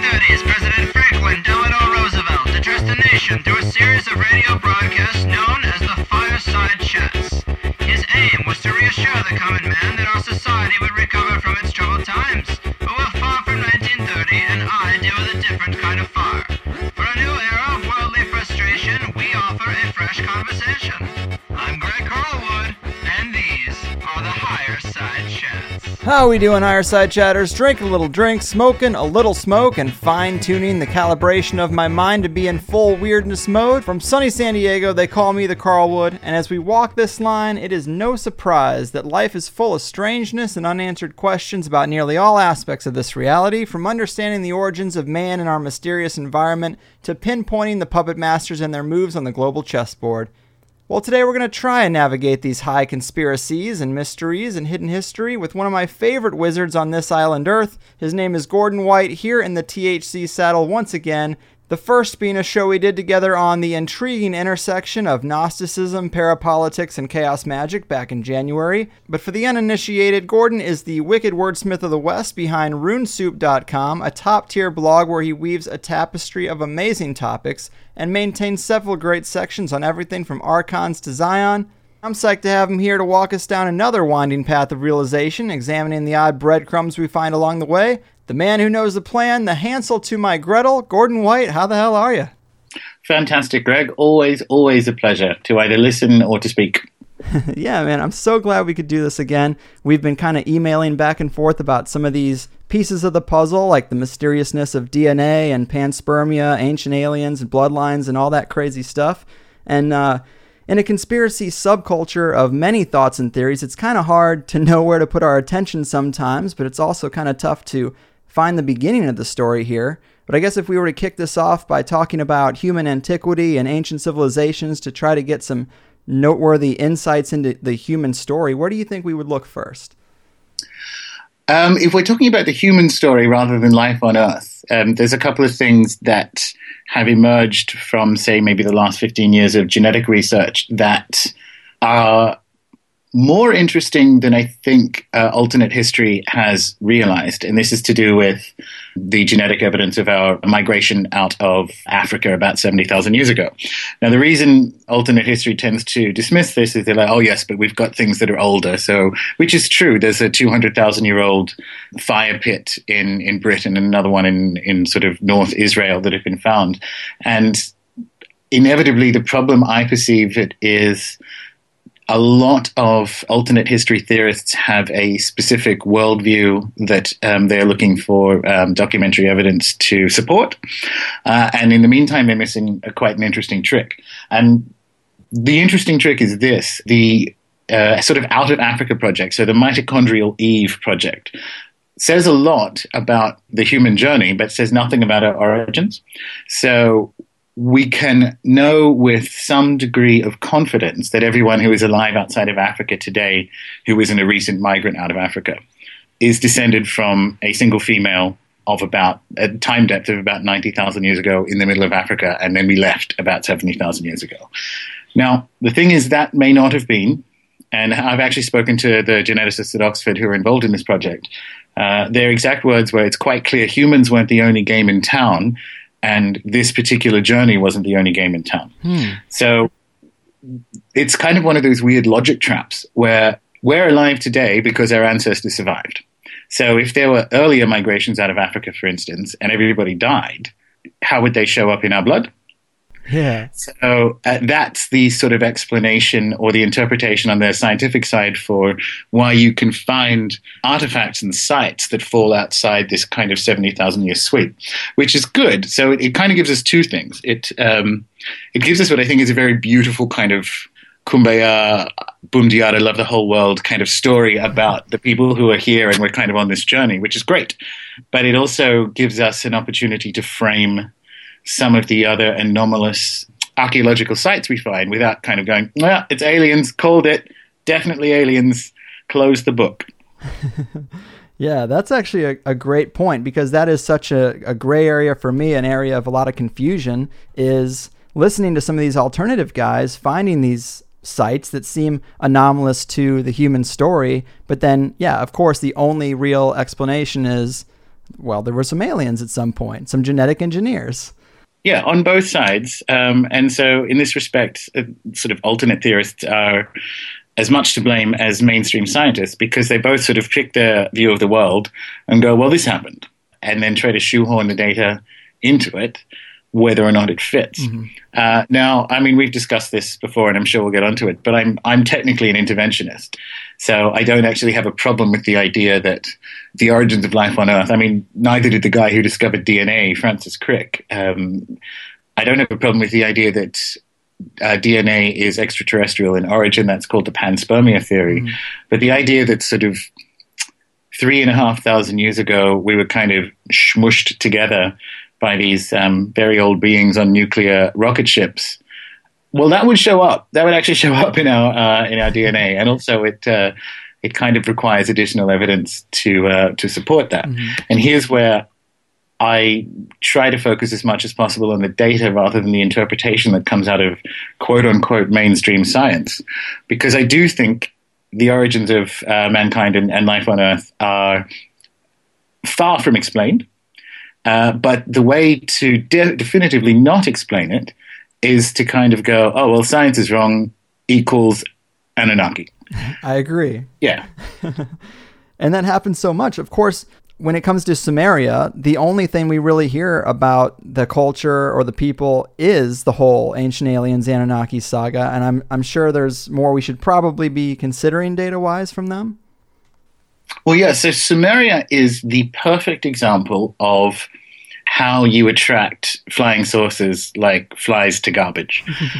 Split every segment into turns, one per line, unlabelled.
1930s, President Franklin Delano Roosevelt addressed the nation through a series of radio broadcasts known as the Fireside Chats. His aim was to reassure the common man that our society would recover from its troubled times. But we're far from 1930, and I deal with a different kind of fire. For a new era of worldly frustration, we offer a fresh conversation. I'm Greg Carlwood, and these are the Higher Side Chats.
How we doing, Higher Side Chatters? Drinking a little drink, smoking a little smoke, and fine-tuning the calibration of my mind to be in full weirdness mode. From sunny San Diego, they call me the Carlwood, and as we walk this line, it is no surprise that life is full of strangeness and unanswered questions about nearly all aspects of this reality, from understanding the origins of man in our mysterious environment to pinpointing the puppet masters and their moves on the global chessboard. Well, today we're going to try and navigate these high conspiracies and mysteries and hidden history with one of my favorite wizards on this island Earth. His name is Gordon White, here in the THC saddle once again. The first being a show we did together on the intriguing intersection of Gnosticism, parapolitics, and chaos magic back in January. But for the uninitiated, Gordon is the wicked wordsmith of the West behind RuneSoup.com, a top-tier blog where he weaves a tapestry of amazing topics and maintains several great sections on everything from Archons to Zion. I'm psyched to have him here to walk us down another winding path of realization, examining the odd breadcrumbs we find along the way. The man who knows the plan, the Hansel to my Gretel, Gordon White, how the hell are you?
Fantastic, Greg. Always a pleasure to either listen or to speak.
Yeah, man, I'm so glad we could do this again. We've been kind of emailing back and forth about some of these pieces of the puzzle, like the mysteriousness of DNA and panspermia, ancient aliens and bloodlines and all that crazy stuff. And in a conspiracy subculture of many thoughts and theories, it's kind of hard to know where to put our attention sometimes, but it's also kind of tough to find the beginning of the story here. But I guess if we were to kick this off by talking about human antiquity and ancient civilizations to try to get some noteworthy insights into the human story, where do you think we would look first?
If we're talking about the human story rather than life on Earth, there's a couple of things that have emerged from, say, maybe the last 15 years of genetic research that are more interesting than I think alternate history has realized. And this is to do with the genetic evidence of our migration out of Africa about 70,000 years ago. Now, the reason alternate history tends to dismiss this is they're like, oh, yes, but we've got things that are older. So, which is true. There's a 200,000-year-old fire pit in Britain and another one in sort of North Israel that have been found. And inevitably, the problem I perceive it is a lot of alternate history theorists have a specific worldview that they're looking for documentary evidence to support. And in the meantime, they're missing quite an interesting trick. And the interesting trick is this, the sort of Out of Africa project, so the Mitochondrial Eve project, says a lot about the human journey, but says nothing about our origins. So we can know with some degree of confidence that everyone who is alive outside of Africa today, who isn't a recent migrant out of Africa, is descended from a single female of about a time depth of about 90,000 years ago in the middle of Africa, and then we left about 70,000 years ago. Now, the thing is that may not have been, and I've actually spoken to the geneticists at Oxford who are involved in this project. Their exact words were, it's quite clear humans weren't the only game in town, and this particular journey wasn't the only game in town. So it's kind of one of those weird logic traps where we're alive today because our ancestors survived. So if there were earlier migrations out of Africa, for instance, and everybody died, how would they show up in our blood?
Yeah.
So that's the sort of explanation or the interpretation on the scientific side for why you can find artifacts and sites that fall outside this kind of 70,000-year sweep, which is good. So it kind of gives us two things. It gives us what I think is a very beautiful kind of kumbaya, boom diada, love the whole world kind of story about the people who are here and we're kind of on this journey, which is great. But it also gives us an opportunity to frame some of the other anomalous archaeological sites we find without kind of going, well, it's aliens, called it, definitely aliens, close the book.
Yeah, that's actually a great point, because that is such a gray area for me, an area of a lot of confusion, is listening to some of these alternative guys, finding these sites that seem anomalous to the human story. But then, yeah, of course, the only real explanation is well, there were some aliens at some point, some genetic engineers.
Yeah, on both sides. And so in this respect, sort of alternate theorists are as much to blame as mainstream scientists, because they both sort of pick their view of the world and go, well, this happened, and then try to shoehorn the data into it, whether or not it fits. Now, I mean, we've discussed this before, and I'm sure we'll get onto it, but I'm technically an interventionist. So I don't actually have a problem with the idea that the origins of life on Earth, I mean, neither did the guy who discovered DNA, Francis Crick. I don't have a problem with the idea that DNA is extraterrestrial in origin. That's called the panspermia theory. But the idea that sort of 3,500 years ago, we were kind of smushed together by these very old beings on nuclear rocket ships, well, that would show up. That would actually show up in our DNA, and also it kind of requires additional evidence to support that. And here's where I try to focus as much as possible on the data rather than the interpretation that comes out of quote unquote mainstream science, because I do think the origins of mankind and life on Earth are far from explained. But the way to definitively not explain it is to kind of go, oh, well, science is wrong equals Anunnaki.
I agree.
Yeah.
And that happens so much. Of course, when it comes to Sumeria, the only thing we really hear about the culture or the people is the whole Ancient Aliens Anunnaki saga. And I'm sure there's more we should probably be considering data-wise from them.
Well, yeah, so Sumeria is the perfect example of how you attract flying saucers like flies to garbage.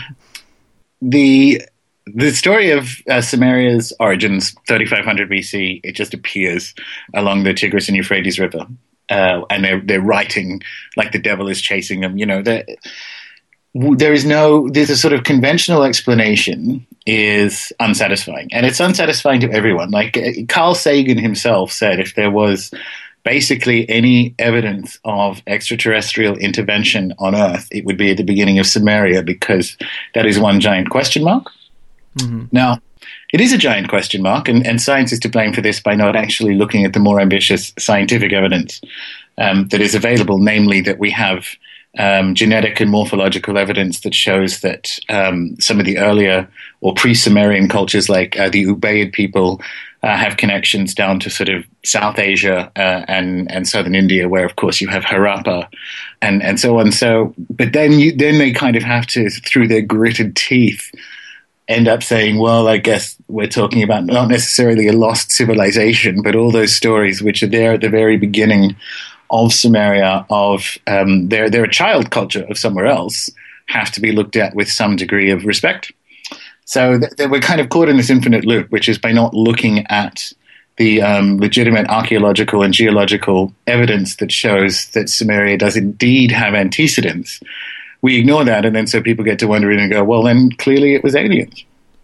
The story of Sumeria's origins, 3500 BC, it just appears along the Tigris and Euphrates River. And they're writing like the devil is chasing them. You know, there's a sort of conventional explanation is unsatisfying, and it's unsatisfying to everyone. Like Carl Sagan himself said, if there was basically any evidence of extraterrestrial intervention on Earth, it would be at the beginning of Sumeria, because that is one giant question mark. Now, it is a giant question mark, and science is to blame for this by not actually looking at the more ambitious scientific evidence that is available, namely that we have genetic and morphological evidence that shows that some of the earlier or pre-Sumerian cultures like the Ubaid people have connections down to sort of South Asia and southern India, where of course you have Harappa and so on. So, but then they kind of have to, through their gritted teeth, end up saying, well, I guess we're talking about not necessarily a lost civilization, but all those stories which are there at the very beginning of Sumeria, of they're a child culture of somewhere else, have to be looked at with some degree of respect. So we're kind of caught in this infinite loop, which is by not looking at the legitimate archaeological and geological evidence that shows that Sumeria does indeed have antecedents. We ignore that, and then so people get to wondering and go, well, then clearly it was aliens.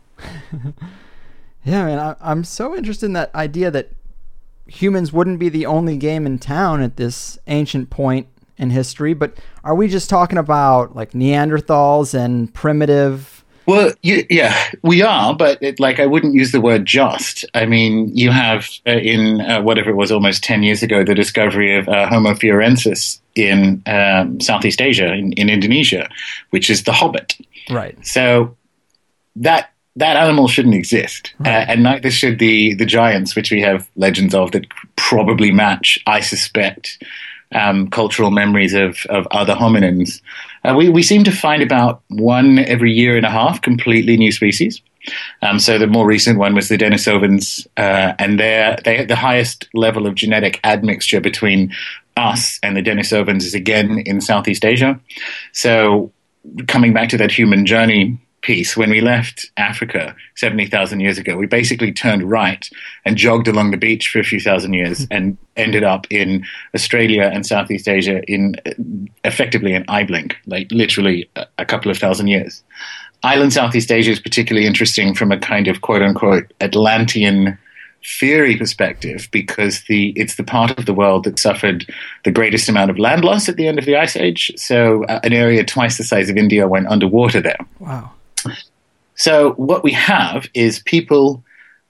Yeah, man, I'm so interested in that idea that humans wouldn't be the only game in town at this ancient point in history, but are we just talking about like Neanderthals and primitive?
Well, yeah, we are, but I wouldn't use the word just. I mean, you have in whatever it was, almost 10 years ago, the discovery of Homo fiorensis in Southeast Asia, in Indonesia, which is the Hobbit.
Right.
So that animal shouldn't exist, right. And neither should the giants, which we have legends of that probably match, I suspect, cultural memories of other hominins. We seem to find about one every year and a half completely new species. So the more recent one was the Denisovans, and they had the highest level of genetic admixture between us and the Denisovans is again in Southeast Asia. So coming back to that human journey piece, when we left Africa 70,000 years ago, we basically turned right and jogged along the beach for a few thousand years and ended up in Australia and Southeast Asia in effectively an eye blink, like literally a couple of thousand years. Island Southeast Asia is particularly interesting from a kind of quote-unquote Atlantean theory perspective, because it's the part of the world that suffered the greatest amount of land loss at the end of the Ice Age. So an area twice the size of India went underwater there.
Wow.
So what we have is people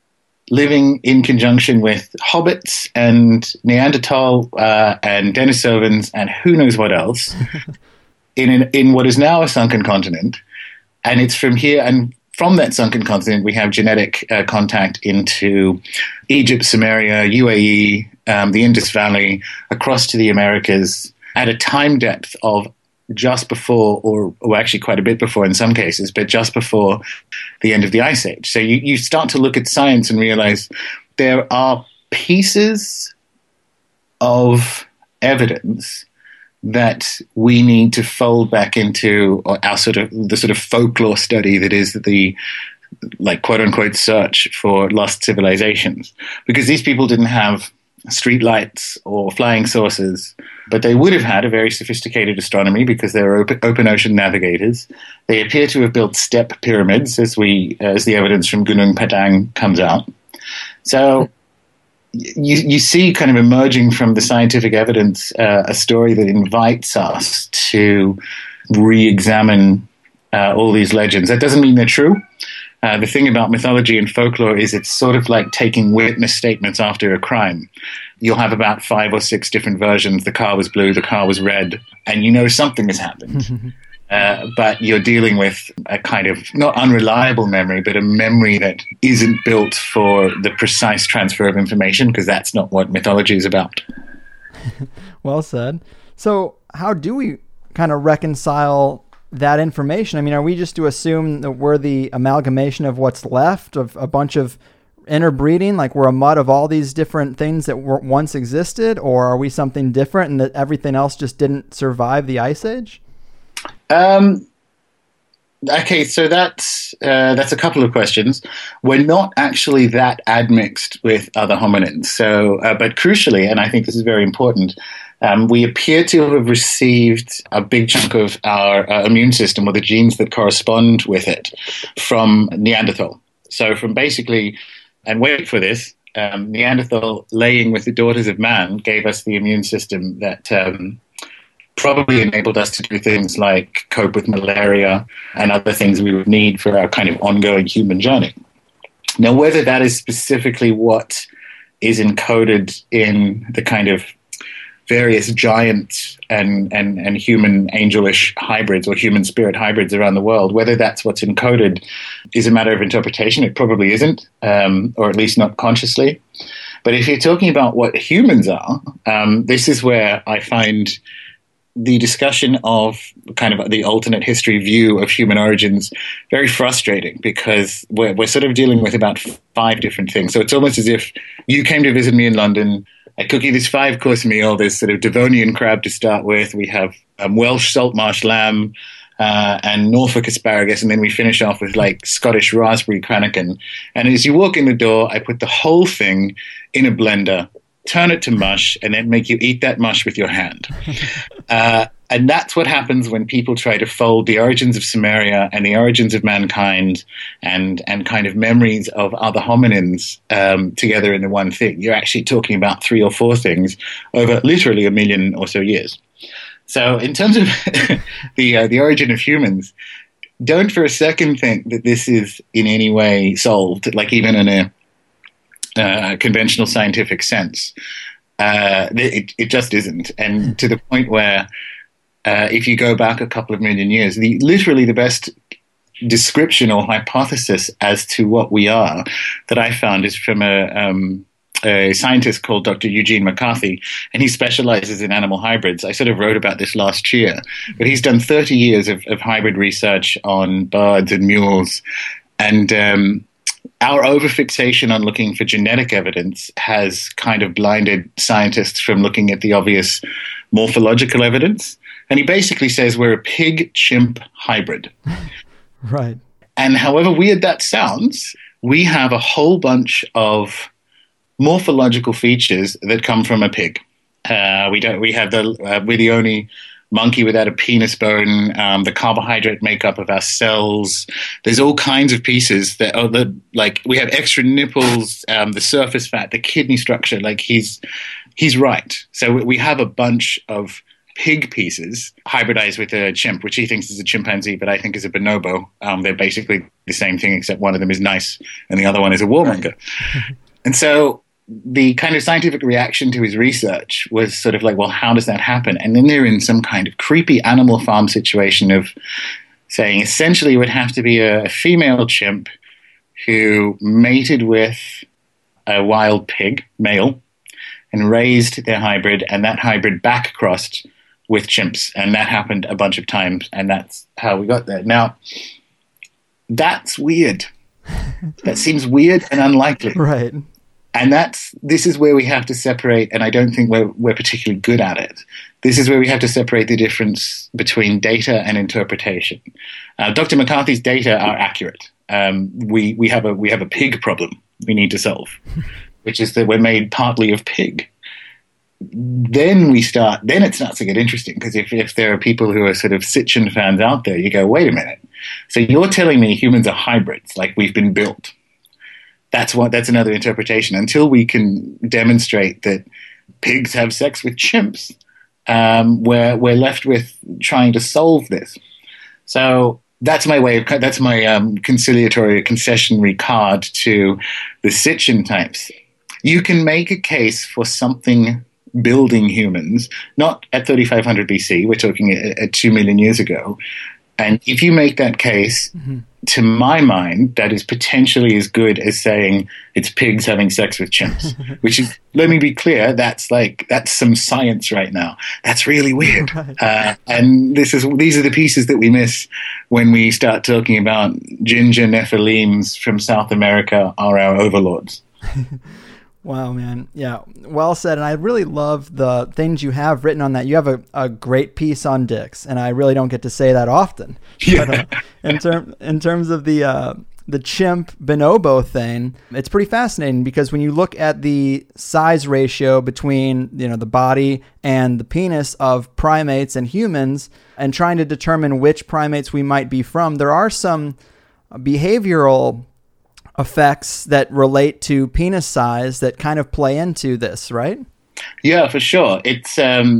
living in conjunction with hobbits and Neanderthal and Denisovans and who knows what else in what is now a sunken continent. And it's from here, and from that sunken continent, we have genetic contact into Egypt, Samaria, UAE, the Indus Valley, across to the Americas, at a time depth of just before, or actually quite a bit before in some cases, but just before the end of the Ice Age. So you start to look at science and realize there are pieces of evidence that we need to fold back into our the sort of folklore study that is the like quote unquote search for lost civilizations, because these people didn't have streetlights or flying saucers, but they would have had a very sophisticated astronomy because they were open ocean navigators. They appear to have built step pyramids, as the evidence from Gunung Padang comes out. So you see kind of emerging from the scientific evidence a story that invites us to re-examine all these legends. That doesn't mean they're true. The thing about mythology and folklore is it's sort of like taking witness statements after a crime. You'll have about 5 or 6 different versions. The car was blue, the car was red, and you know something has happened. But you're dealing with a kind of not unreliable memory, but a memory that isn't built for the precise transfer of information, because that's not what mythology is about.
Well said. So how do we kind of reconcile that information? I mean, are we just to assume that we're the amalgamation of what's left of a bunch of interbreeding, like we're a mud of all these different things that once existed, or are we something different and that everything else just didn't survive the Ice Age?
Okay, so that's a couple of questions. We're not actually that admixed with other hominins. So, but crucially, and I think this is very important, we appear to have received a big chunk of our immune system, or the genes that correspond with it, from Neanderthal. So from basically, and wait for this, Neanderthal laying with the daughters of man gave us the immune system that probably enabled us to do things like cope with malaria and other things we would need for our kind of ongoing human journey. Now, whether that is specifically what is encoded in the kind of various giant and human angelish hybrids or human spirit hybrids around the world, whether that's what's encoded is a matter of interpretation. It probably isn't, or at least not consciously. But if you're talking about what humans are, this is where I find the discussion of kind of the alternate history view of human origins very frustrating, because we're sort of dealing with about 5 different things. So it's almost as if you came to visit me in London. I cook you this 5-course meal. There's sort of Devonian crab to start with. We have Welsh salt marsh lamb and Norfolk asparagus, and then we finish off with like Scottish raspberry cranachan. And as you walk in the door, I put the whole thing in a blender, turn it to mush, and then make you eat that mush with your hand. And that's what happens when people try to fold the origins of Sumeria and the origins of mankind and kind of memories of other hominins together into one thing. You're actually talking about 3 or 4 things over literally 1 million or so years. So in terms of the origin of humans, don't for a second think that this is in any way solved, like even in a conventional scientific sense. It just isn't. And to the point where if you go back a couple of million years, literally the best description or hypothesis as to what we are that I found is from a scientist called Dr. Eugene McCarthy, and he specializes in animal hybrids. I sort of wrote about this last year, but he's done 30 years of hybrid research on birds and mules. And our overfixation on looking for genetic evidence has kind of blinded scientists from looking at the obvious morphological evidence. And he basically says we're a pig-chimp hybrid.
Right.
And however weird that sounds, we have a whole bunch of morphological features that come from a pig. We're the only monkey without a penis bone, the carbohydrate makeup of our cells. There's all kinds of pieces that are like we have extra nipples, the surface fat, the kidney structure. Like he's right. So we have a bunch of pig pieces hybridized with a chimp, which he thinks is a chimpanzee, but I think is a bonobo. They're basically the same thing, except one of them is nice and the other one is a warmonger. And so the kind of scientific reaction to his research was sort of like, well, how does that happen? And then they're in some kind of creepy Animal Farm situation of saying essentially it would have to be a female chimp who mated with a wild pig, male, and raised their hybrid, and that hybrid back-crossed with chimps. And that happened a bunch of times, and that's how we got there. Now, that's weird. That seems weird and unlikely.
Right.
And this is where we have to separate, and I don't think we're particularly good at it. This is where we have to separate the difference between data and interpretation. Dr. McCarthy's data are accurate. We have a pig problem we need to solve, which is that we're made partly of pig. Then it starts to get interesting, because if there are people who are sort of Sitchin fans out there, you go, wait a minute. So you're telling me humans are hybrids, like we've been built. That's another interpretation. Until we can demonstrate that pigs have sex with chimps, we're left with trying to solve this. So that's my conciliatory, concessionary card to the Sitchin types. You can make a case for something building humans, not at 3500 BC, we're talking at 2 million years ago. And if you make that case, to my mind, that is potentially as good as saying it's pigs having sex with chimps, which is, let me be clear, that's some science right now. That's really weird. Right. And these are the pieces that we miss when we start talking about ginger Nephilims from South America are our overlords.
Wow, man. Yeah, well said. And I really love the things you have written on that. You have a great piece on dicks, and I really don't get to say that often.
Yeah.
But in terms of the chimp bonobo thing, it's pretty fascinating, because when you look at the size ratio between the body and the penis of primates and humans, and trying to determine which primates we might be from, there are some behavioral effects that relate to penis size that kind of play into this, right?
Yeah, for sure. It's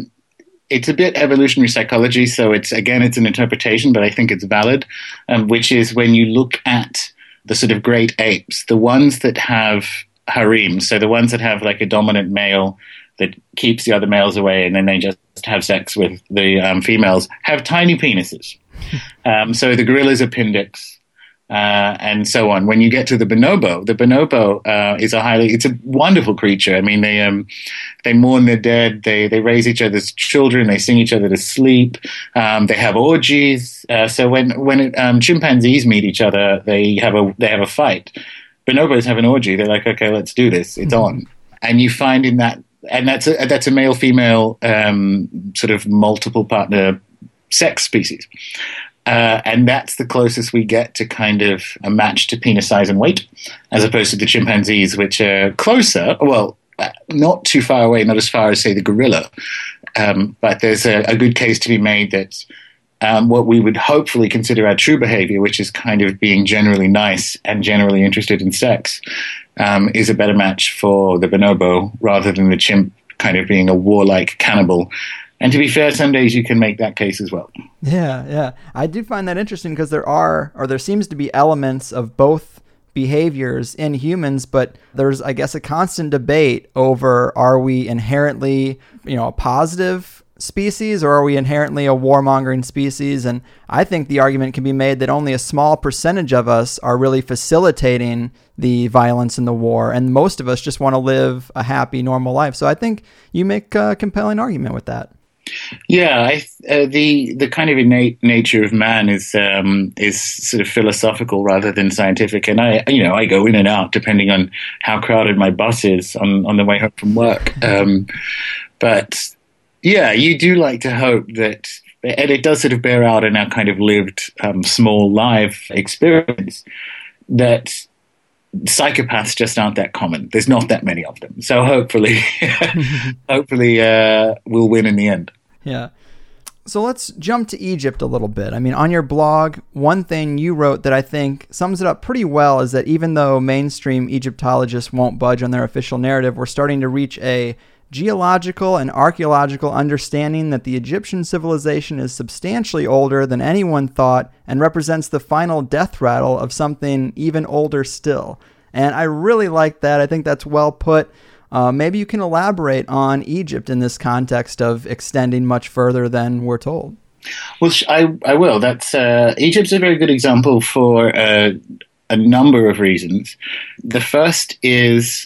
a bit evolutionary psychology, so it's an interpretation, but I think it's valid, which is when you look at the sort of great apes, the ones that have harems, so the ones that have like a dominant male that keeps the other males away, and then they just have sex with the females, have tiny penises. So the gorillas are pindix. And so on. When you get to the bonobo is it's a wonderful creature. I mean, they mourn their dead. They raise each other's children. They sing each other to sleep. They have orgies. So when chimpanzees meet each other, they have a fight. Bonobos have an orgy. They're like, okay, let's do this. It's on. And you find in that, and that's a male female sort of multiple partner sex species. And that's the closest we get to kind of a match to penis size and weight, as opposed to the chimpanzees, which are closer, well, not too far away, not as far as, say, the gorilla. But there's a good case to be made that what we would hopefully consider our true behavior, which is kind of being generally nice and generally interested in sex, is a better match for the bonobo rather than the chimp kind of being a warlike cannibal. And to be fair, some days you can make that case as well.
Yeah. I do find that interesting, because there seems to be elements of both behaviors in humans, but there's, I guess, a constant debate over, are we inherently, a positive species, or are we inherently a warmongering species? And I think the argument can be made that only a small percentage of us are really facilitating the violence and the war, and most of us just want to live a happy, normal life. So I think you make a compelling argument with that.
Yeah, the kind of innate nature of man is sort of philosophical rather than scientific, and I go in and out depending on how crowded my bus is on the way home from work. But yeah, you do like to hope that, and it does sort of bear out in our kind of lived small life experience, that psychopaths just aren't that common. There's not that many of them. So hopefully we'll win in the end.
Yeah. So let's jump to Egypt a little bit. I mean, on your blog, one thing you wrote that I think sums it up pretty well is that even though mainstream Egyptologists won't budge on their official narrative, we're starting to reach a geological and archaeological understanding that the Egyptian civilization is substantially older than anyone thought and represents the final death rattle of something even older still. And I really like that. I think that's well put. Maybe you can elaborate on Egypt in this context of extending much further than we're told.
Well, I will. That's Egypt's a very good example for a number of reasons. The first is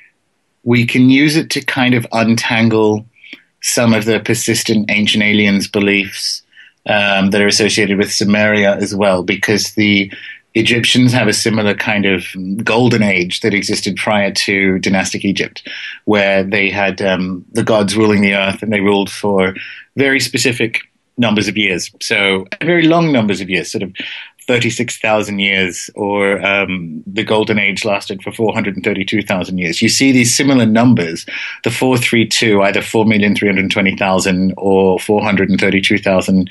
we can use it to kind of untangle some of the persistent ancient aliens beliefs that are associated with Sumeria as well, because the Egyptians have a similar kind of golden age that existed prior to dynastic Egypt, where they had the gods ruling the earth, and they ruled for very specific numbers of years. So very long numbers of years, sort of 36,000 years, or the Golden Age lasted for 432,000 years. You see these similar numbers, the 432, either 4,320,000 or 432,000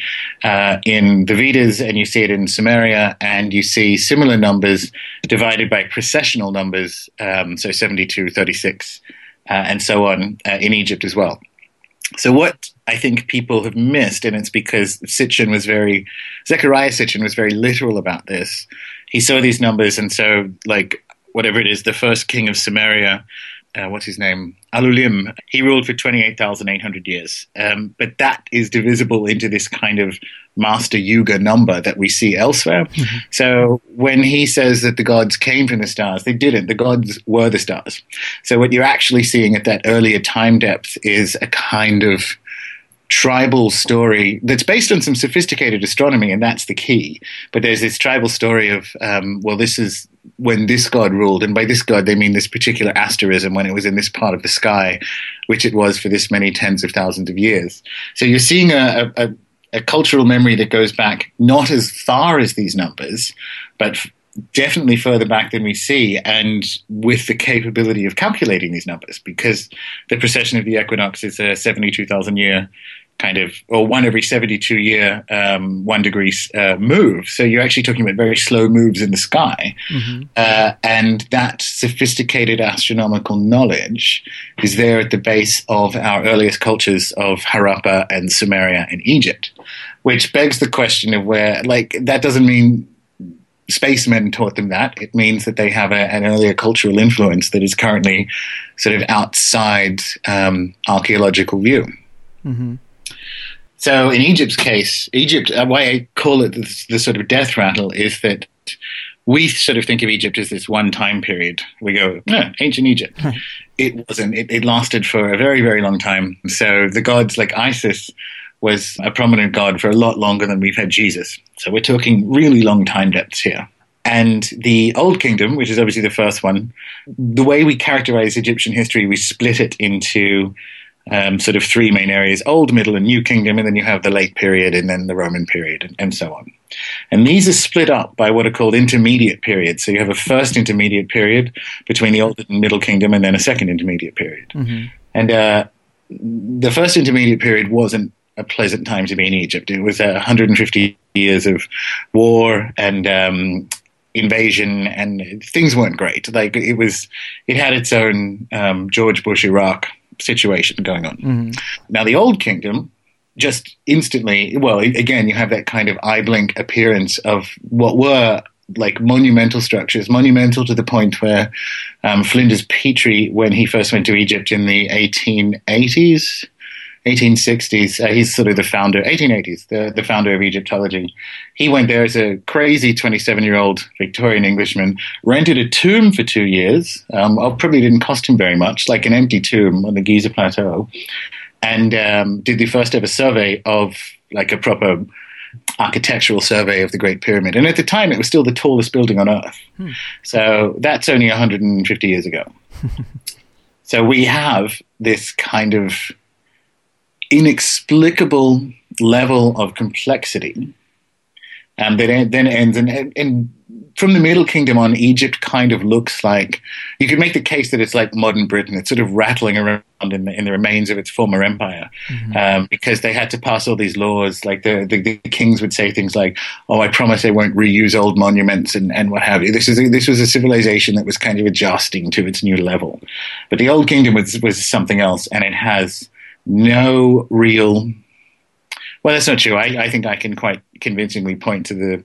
in the Vedas, and you see it in Sumeria, and you see similar numbers divided by precessional numbers, so 72, 36, and so on in Egypt as well. So what I think people have missed, and it's because Zechariah Sitchin was very literal about this. He saw these numbers, and so, like, whatever it is, the first king of Sumeria, what's his name? Alulim, he ruled for 28,800 years. But that is divisible into this kind of master yuga number that we see elsewhere. Mm-hmm. So when he says that the gods came from the stars, they didn't. The gods were the stars. So what you're actually seeing at that earlier time depth is a kind of tribal story that's based on some sophisticated astronomy, and that's the key. But there's this tribal story of, well, this is when this god ruled, and by this god they mean this particular asterism when it was in this part of the sky, which it was for this many tens of thousands of years. So you're seeing a cultural memory that goes back not as far as these numbers, but definitely further back than we see, and with the capability of calculating these numbers, because the precession of the equinox is a 72,000 year kind of, or one every 72 year 1 degree move. So you're actually talking about very slow moves in the sky. Mm-hmm. And that sophisticated astronomical knowledge is there at the base of our earliest cultures of Harappa and Sumeria and Egypt, which begs the question of where, like, that doesn't mean spacemen taught them that. It means that they have an earlier cultural influence that is currently sort of outside archaeological view. Mm-hmm. So in Egypt's case, why I call it the sort of death rattle is that we sort of think of Egypt as this one time period. We go, no, ancient Egypt. It wasn't. It lasted for a very, very long time. So the gods like Isis was a prominent god for a lot longer than we've had Jesus. So we're talking really long time depths here. And the Old Kingdom, which is obviously the first one, the way we characterize Egyptian history, we split it into sort of three main areas: Old, Middle, and New Kingdom, and then you have the late period, and then the Roman period, and so on. And these are split up by what are called intermediate periods. So you have a first intermediate period between the Old and Middle Kingdom, and then a second intermediate period. Mm-hmm. And the first intermediate period wasn't a pleasant time to be in Egypt. It was 150 years of war and invasion, and things weren't great. Like it had its own George Bush Iraq situation going on. Mm-hmm. Now the Old Kingdom, just instantly, well, again, you have that kind of eye blink appearance of what were like monumental structures, monumental to the point where Flinders Petrie, when he first went to Egypt in the 1880s, 1860s, he's sort of the founder, 1880s, the founder of Egyptology. He went there as a crazy 27-year-old Victorian Englishman, rented a tomb for 2 years. Probably didn't cost him very much, like an empty tomb on the Giza Plateau, and did the first ever survey of, like, a proper architectural survey of the Great Pyramid. And at the time, it was still the tallest building on Earth. So that's only 150 years ago. So we have this kind of inexplicable level of complexity, and then ends. And from the Middle Kingdom on, Egypt kind of looks like, you could make the case that it's like modern Britain. It's sort of rattling around in the remains of its former empire, because they had to pass all these laws. Like the kings would say things like, "Oh, I promise I won't reuse old monuments," and what have you. This was a civilization that was kind of adjusting to its new level. But the Old Kingdom was something else, and it has no real. Well, that's not true. I think I can quite convincingly point to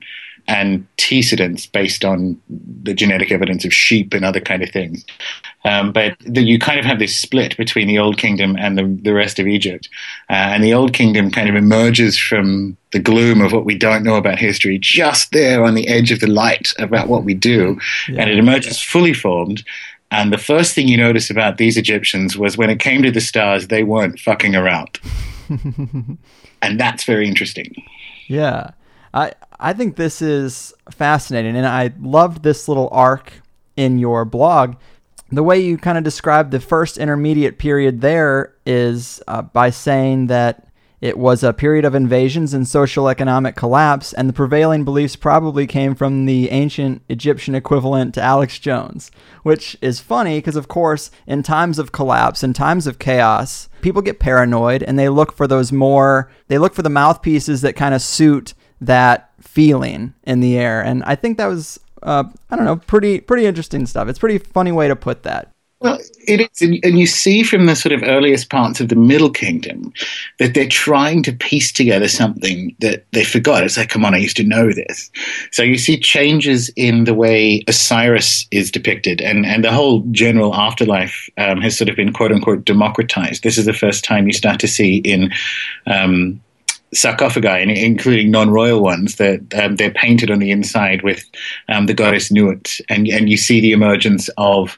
antecedents based on the genetic evidence of sheep and other kind of things. But you kind of have this split between the Old Kingdom and the rest of Egypt. And the Old Kingdom kind of emerges from the gloom of what we don't know about history, just there on the edge of the light about what we do. Yeah. And it emerges fully formed. And the first thing you notice about these Egyptians was when it came to the stars, they weren't fucking around. And that's very interesting.
Yeah. I think this is fascinating, and I loved this little arc in your blog. The way you kind of described the first intermediate period there is by saying that it was a period of invasions and social economic collapse, and the prevailing beliefs probably came from the ancient Egyptian equivalent to Alex Jones, which is funny because, of course, in times of collapse, in times of chaos, people get paranoid and they look for the mouthpieces that kind of suit that feeling in the air. And I think that was, pretty interesting stuff. It's a pretty funny way to put that.
Well, it is, and you see from the sort of earliest parts of the Middle Kingdom that they're trying to piece together something that they forgot. It's like, come on, I used to know this. So you see changes in the way Osiris is depicted, and the whole general afterlife has sort of been, quote unquote, democratized. This is the first time you start to see in sarcophagi, including non-royal ones, that they're painted on the inside with the goddess Nut, and you see the emergence of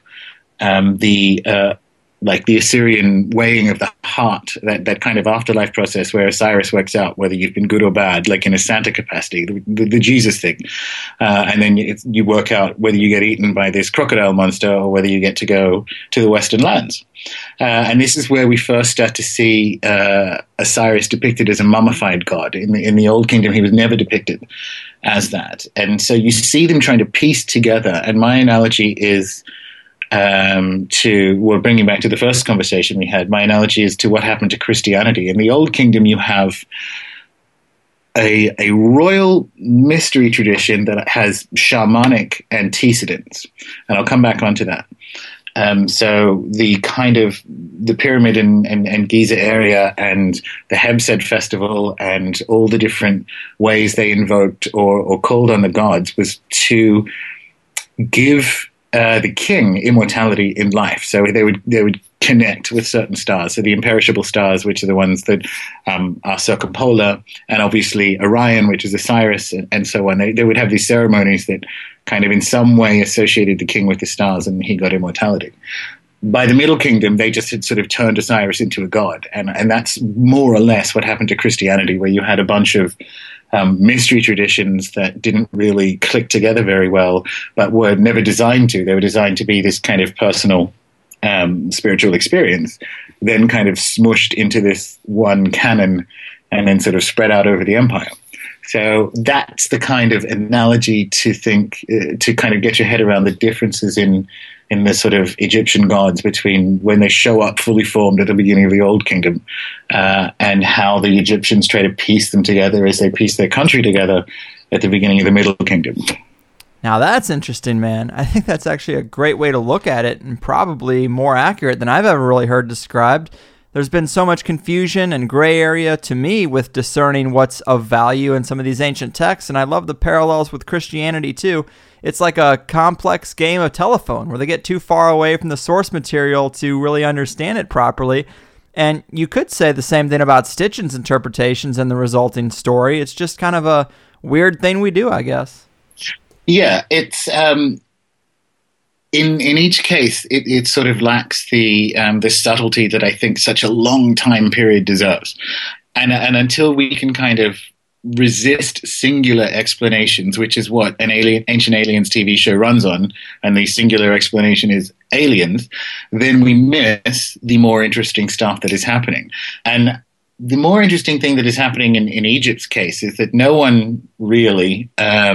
the Assyrian weighing of the heart, that kind of afterlife process where Osiris works out whether you've been good or bad, like in a Santa capacity, the Jesus thing. And then you work out whether you get eaten by this crocodile monster or whether you get to go to the Western lands. And this is where we first start to see Osiris depicted as a mummified god. In the Old Kingdom, he was never depicted as that. And so you see them trying to piece together. And my analogy is we're bringing back to the first conversation we had. My analogy is to what happened to Christianity. In the Old Kingdom, you have a royal mystery tradition that has shamanic antecedents, and I'll come back onto that. So the kind of the pyramid and Giza area and the Hebsed festival and all the different ways they invoked or called on the gods was to give the king immortality in life. So they would connect with certain stars. So the imperishable stars, which are the ones that are circumpolar, and obviously Orion, which is Osiris, and so on. They would have these ceremonies that kind of in some way associated the king with the stars, and he got immortality. By the Middle Kingdom, they just had sort of turned Osiris into a god. And that's more or less what happened to Christianity, where you had a bunch of mystery traditions that didn't really click together very well, but were never designed to. They were designed to be this kind of personal spiritual experience, then kind of smushed into this one canon and then sort of spread out over the empire. So that's the kind of analogy to think, to kind of get your head around the differences in the sort of Egyptian gods between when they show up fully formed at the beginning of the Old Kingdom and how the Egyptians try to piece them together as they piece their country together at the beginning of the Middle Kingdom.
Now that's interesting, man. I think that's actually a great way to look at it, and probably more accurate than I've ever really heard described. There's been so much confusion and gray area to me with discerning what's of value in some of these ancient texts, and I love the parallels with Christianity too. It's like a complex game of telephone where they get too far away from the source material to really understand it properly. And you could say the same thing about Stitchen's interpretations and the resulting story. It's just kind of a weird thing we do, I guess.
Yeah, it's in each case, it sort of lacks the subtlety that I think such a long time period deserves. And until we can kind of resist singular explanations, which is what an Ancient Aliens TV show runs on, and the singular explanation is aliens, then we miss the more interesting stuff that is happening. And the more interesting thing that is happening in Egypt's case is that no one really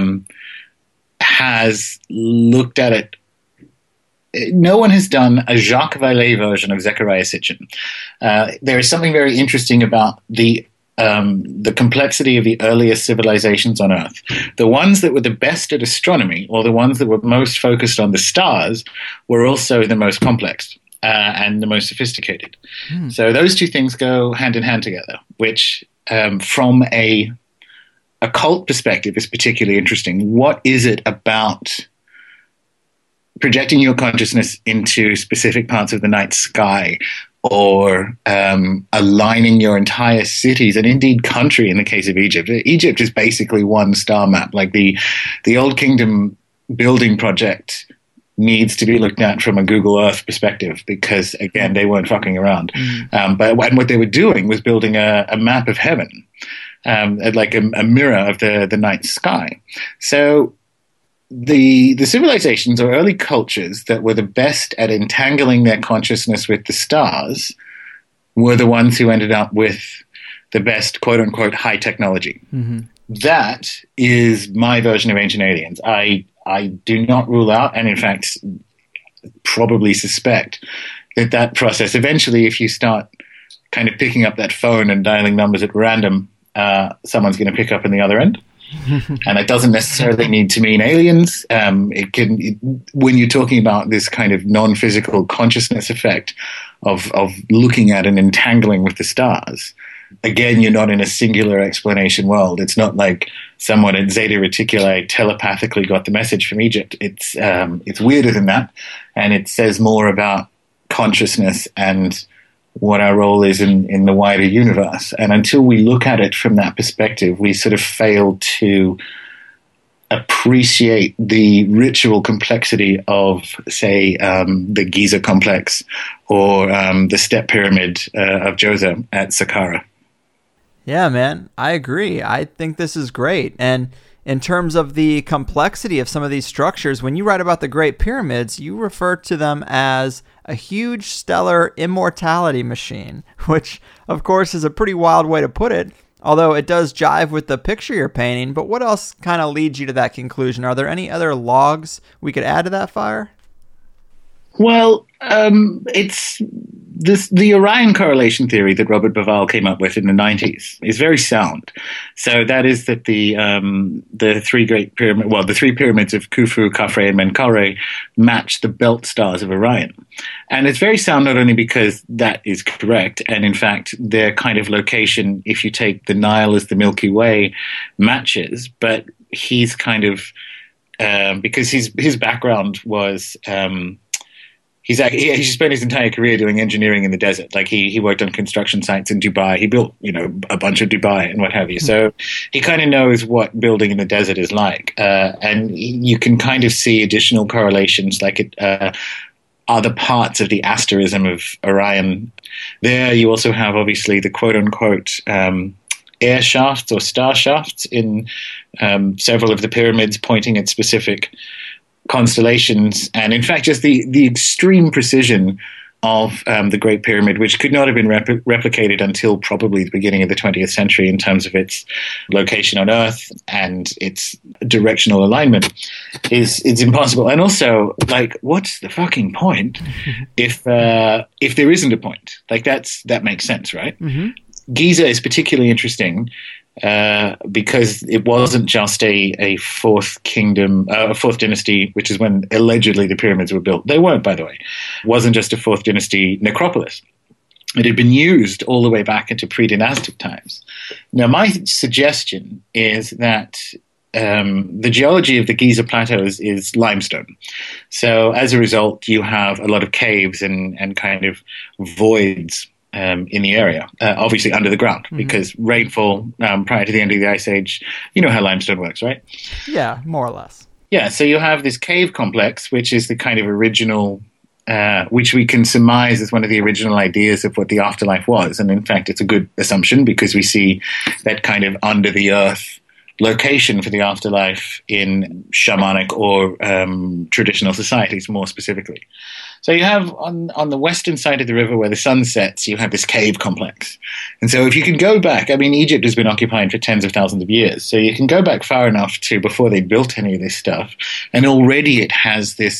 has looked at it. No one has done a Jacques Vallée version of Zecharia Sitchin. There is something very interesting about the complexity of the earliest civilizations on Earth. The ones that were the best at astronomy, or the ones that were most focused on the stars, were also the most complex and the most sophisticated. So those two things go hand in hand together, which from a occult perspective is particularly interesting. What is it about projecting your consciousness into specific parts of the night sky, or aligning your entire cities and indeed country in the case of Egypt? Egypt is basically one star map. Like the Old Kingdom building project needs to be looked at from a Google Earth perspective because, again, they weren't fucking around. But what they were doing was building a map of heaven, like a mirror of the night sky. So the civilizations or early cultures that were the best at entangling their consciousness with the stars were the ones who ended up with the best, quote-unquote, high technology. That is my version of Ancient Aliens. I do not rule out, and in fact probably suspect, that process, eventually, if you start kind of picking up that phone and dialing numbers at random, someone's going to pick up on the other end. And it doesn't necessarily need to mean aliens. When you're talking about this kind of non-physical consciousness effect of looking at and entangling with the stars, again, you're not in a singular explanation world. It's not like someone at Zeta Reticuli telepathically got the message from Egypt. It's weirder than that, and it says more about consciousness and what our role is in the wider universe. And until we look at it from that perspective, we sort of fail to appreciate the ritual complexity of, say, the Giza complex or the step pyramid of Djoser at Saqqara.
Yeah, man, I agree. I think this is great. And in terms of the complexity of some of these structures, when you write about the Great Pyramids, you refer to them as a huge stellar immortality machine, which, of course, is a pretty wild way to put it, although it does jive with the picture you're painting. But what else kind of leads you to that conclusion? Are there any other logs we could add to that fire?
Well, it's the Orion correlation theory that Robert Bauval came up with in the 90s is very sound. So that is that the three pyramids of Khufu, Khafre, and Menkaure match the belt stars of Orion. And it's very sound not only because that is correct, and in fact their kind of location, if you take the Nile as the Milky Way, matches, but he's kind of because his background was he spent his entire career doing engineering in the desert. Like he worked on construction sites in Dubai. He built, a bunch of Dubai and what have you. So he kind of knows what building in the desert is like. And you can kind of see additional correlations, like other parts of the asterism of Orion. There you also have, obviously, the quote-unquote air shafts or star shafts in several of the pyramids pointing at specific constellations, and in fact just the extreme precision of the Great Pyramid, which could not have been replicated until probably the beginning of the 20th century in terms of its location on Earth and its directional alignment, is impossible. And also, like, what's the fucking point if there isn't a point? Like, that makes sense, right? Mm-hmm. Giza is particularly interesting because it wasn't just a fourth kingdom, a fourth dynasty, which is when allegedly the pyramids were built. They weren't, by the way. It wasn't just a fourth dynasty necropolis. It had been used all the way back into pre-dynastic times. Now, my suggestion is that the geology of the Giza plateaus is limestone. So as a result, you have a lot of caves and kind of voids in the area, obviously under the ground, because rainfall prior to the end of the Ice Age, you know how limestone works, right?
Yeah, more or less.
Yeah, so you have this cave complex, which is the kind of original, which we can surmise as one of the original ideas of what the afterlife was. And in fact, it's a good assumption because we see that kind of under the earth location for the afterlife in shamanic or traditional societies more specifically. So you have on the western side of the river where the sun sets, you have this cave complex. And so if you can go back, I mean, Egypt has been occupied for tens of thousands of years. So you can go back far enough to before they built any of this stuff. And already it has this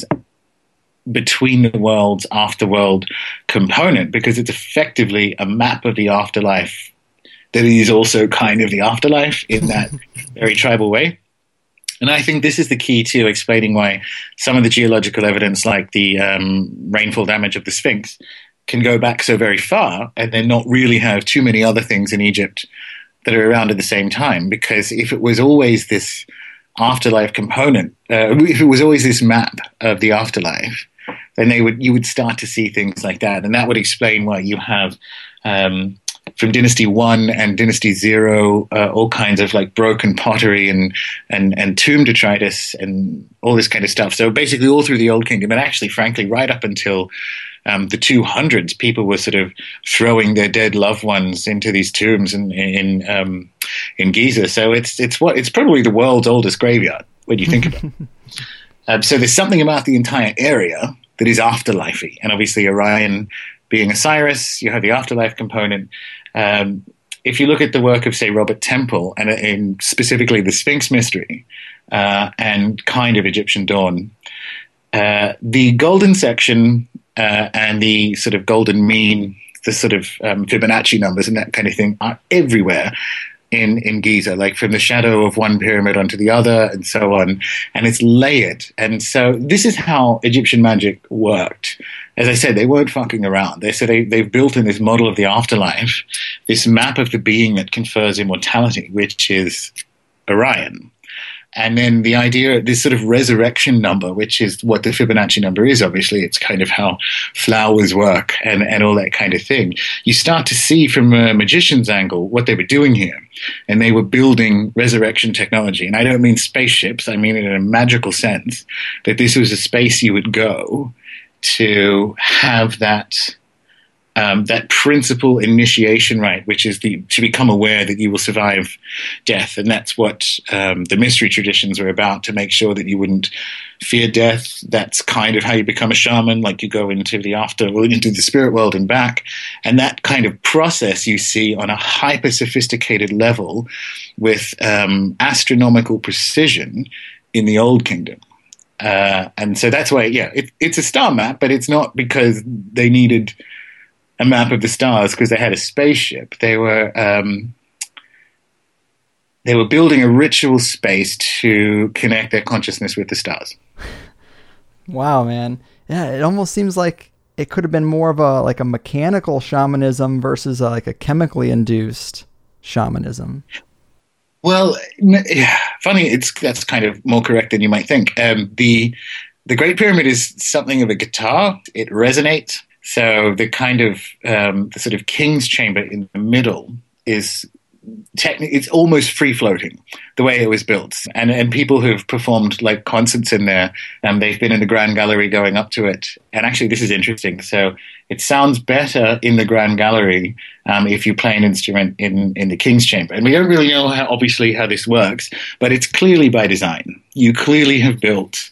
between the worlds, afterworld component because it's effectively a map of the afterlife that is also kind of the afterlife in that very tribal way. And I think this is the key to explaining why some of the geological evidence, like the rainfall damage of the Sphinx, can go back so very far and then not really have too many other things in Egypt that are around at the same time, because if it was always this afterlife component, if it was always this map of the afterlife, then you would start to see things like that, and that would explain why you have from Dynasty 1 and Dynasty 0 all kinds of like broken pottery and tomb detritus and all this kind of stuff. So basically all through the Old Kingdom, and actually frankly right up until the 200s, people were sort of throwing their dead loved ones into these tombs in Giza. So it's probably the world's oldest graveyard when you think about it. So there's something about the entire area that is afterlifey, and obviously Orion being Osiris, you have the afterlife component. If you look at the work of, say, Robert Temple, and specifically the Sphinx Mystery and kind of Egyptian Dawn, the golden section and the sort of golden mean, the sort of Fibonacci numbers and that kind of thing are everywhere in Giza, like from the shadow of one pyramid onto the other and so on, and it's layered. And so this is how Egyptian magic worked. As I said, they weren't fucking around. They've built in this model of the afterlife, this map of the being that confers immortality, which is Orion. And then the idea, this sort of resurrection number, which is what the Fibonacci number is, obviously, it's kind of how flowers work and all that kind of thing. You start to see from a magician's angle what they were doing here. And they were building resurrection technology. And I don't mean spaceships, I mean it in a magical sense, that this was a space you would go to have that principal initiation rite, which is to become aware that you will survive death. And that's what the mystery traditions were about, to make sure that you wouldn't fear death. That's kind of how you become a shaman, like you go into into the spirit world and back. And that kind of process you see on a hyper-sophisticated level with astronomical precision in the Old Kingdom. And so that's why, it's a star map, but it's not because they needed a map of the stars because they had a spaceship. They were building a ritual space to connect their consciousness with the stars.
Wow, man. Yeah, it almost seems like it could have been more of a mechanical shamanism versus a chemically induced shamanism.
Well, funny, that's kind of more correct than you might think. The Great Pyramid is something of a guitar. It resonates. So the kind of the sort of king's chamber in the middle is it's almost free floating the way it was built. And people who've performed like concerts in there, they've been in the Grand Gallery going up to it. And actually, this is interesting. So it sounds better in the Grand Gallery if you play an instrument in the king's chamber. And we don't really know how this works, but it's clearly by design. You clearly have built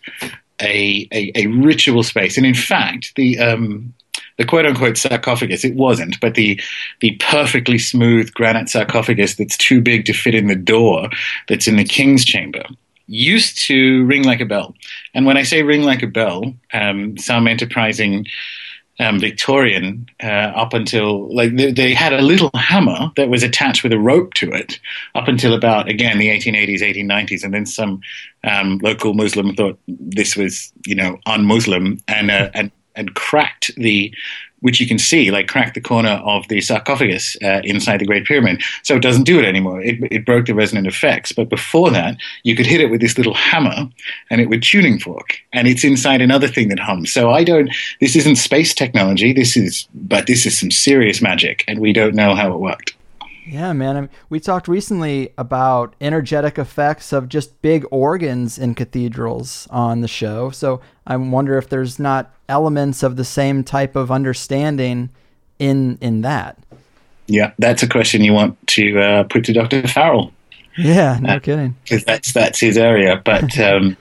a ritual space. And in fact, the quote-unquote sarcophagus, it wasn't, but the perfectly smooth granite sarcophagus that's too big to fit in the door that's in the king's chamber used to ring like a bell. And when I say ring like a bell, some enterprising Victorian up until, they had a little hammer that was attached with a rope to it up until about, again, the 1880s, 1890s, and then some local Muslim thought this was, un-Muslim and cracked which you can see, cracked the corner of the sarcophagus inside the Great Pyramid. So it doesn't do it anymore. It broke the resonant effects. But before that, you could hit it with this little hammer and it would tuning fork. And it's inside another thing that hums. So this isn't space technology. This is some serious magic. And we don't know how it worked.
Yeah, man. We talked recently about energetic effects of just big organs in cathedrals on the show. So I wonder if there's not elements of the same type of understanding in that. Yeah,
that's a question you want to put to Dr. Farrell.
Yeah, no kidding.
Because that's his area. But but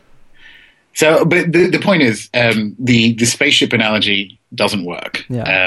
the point is, the spaceship analogy doesn't work.
Yeah.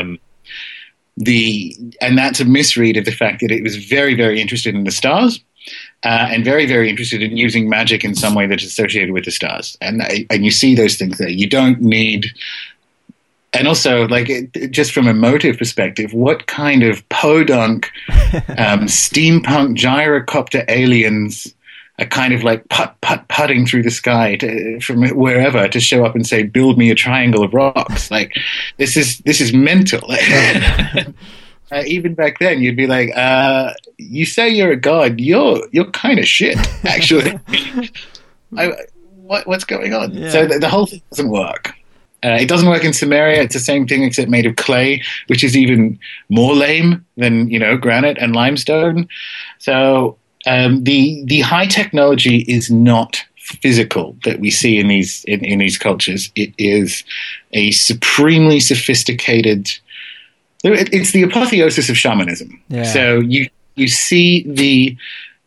And that's a misread of the fact that it was very, very interested in the stars and very, very interested in using magic in some way that's associated with the stars. And you see those things there. You don't need... And also, just from a motive perspective, what kind of podunk steampunk gyrocopter aliens are kind of putting through the sky from wherever to show up and say, "Build me a triangle of rocks." This is mental. even back then, you'd be like, "You say you're a god, you're kind of shit, actually." What's going on?
Yeah.
So the whole thing doesn't work. It doesn't work in Sumeria. It's the same thing except made of clay, which is even more lame than granite and limestone. So the high technology is not physical that we see in these cultures. It is a supremely sophisticated. It's the apotheosis of shamanism.
Yeah.
So you see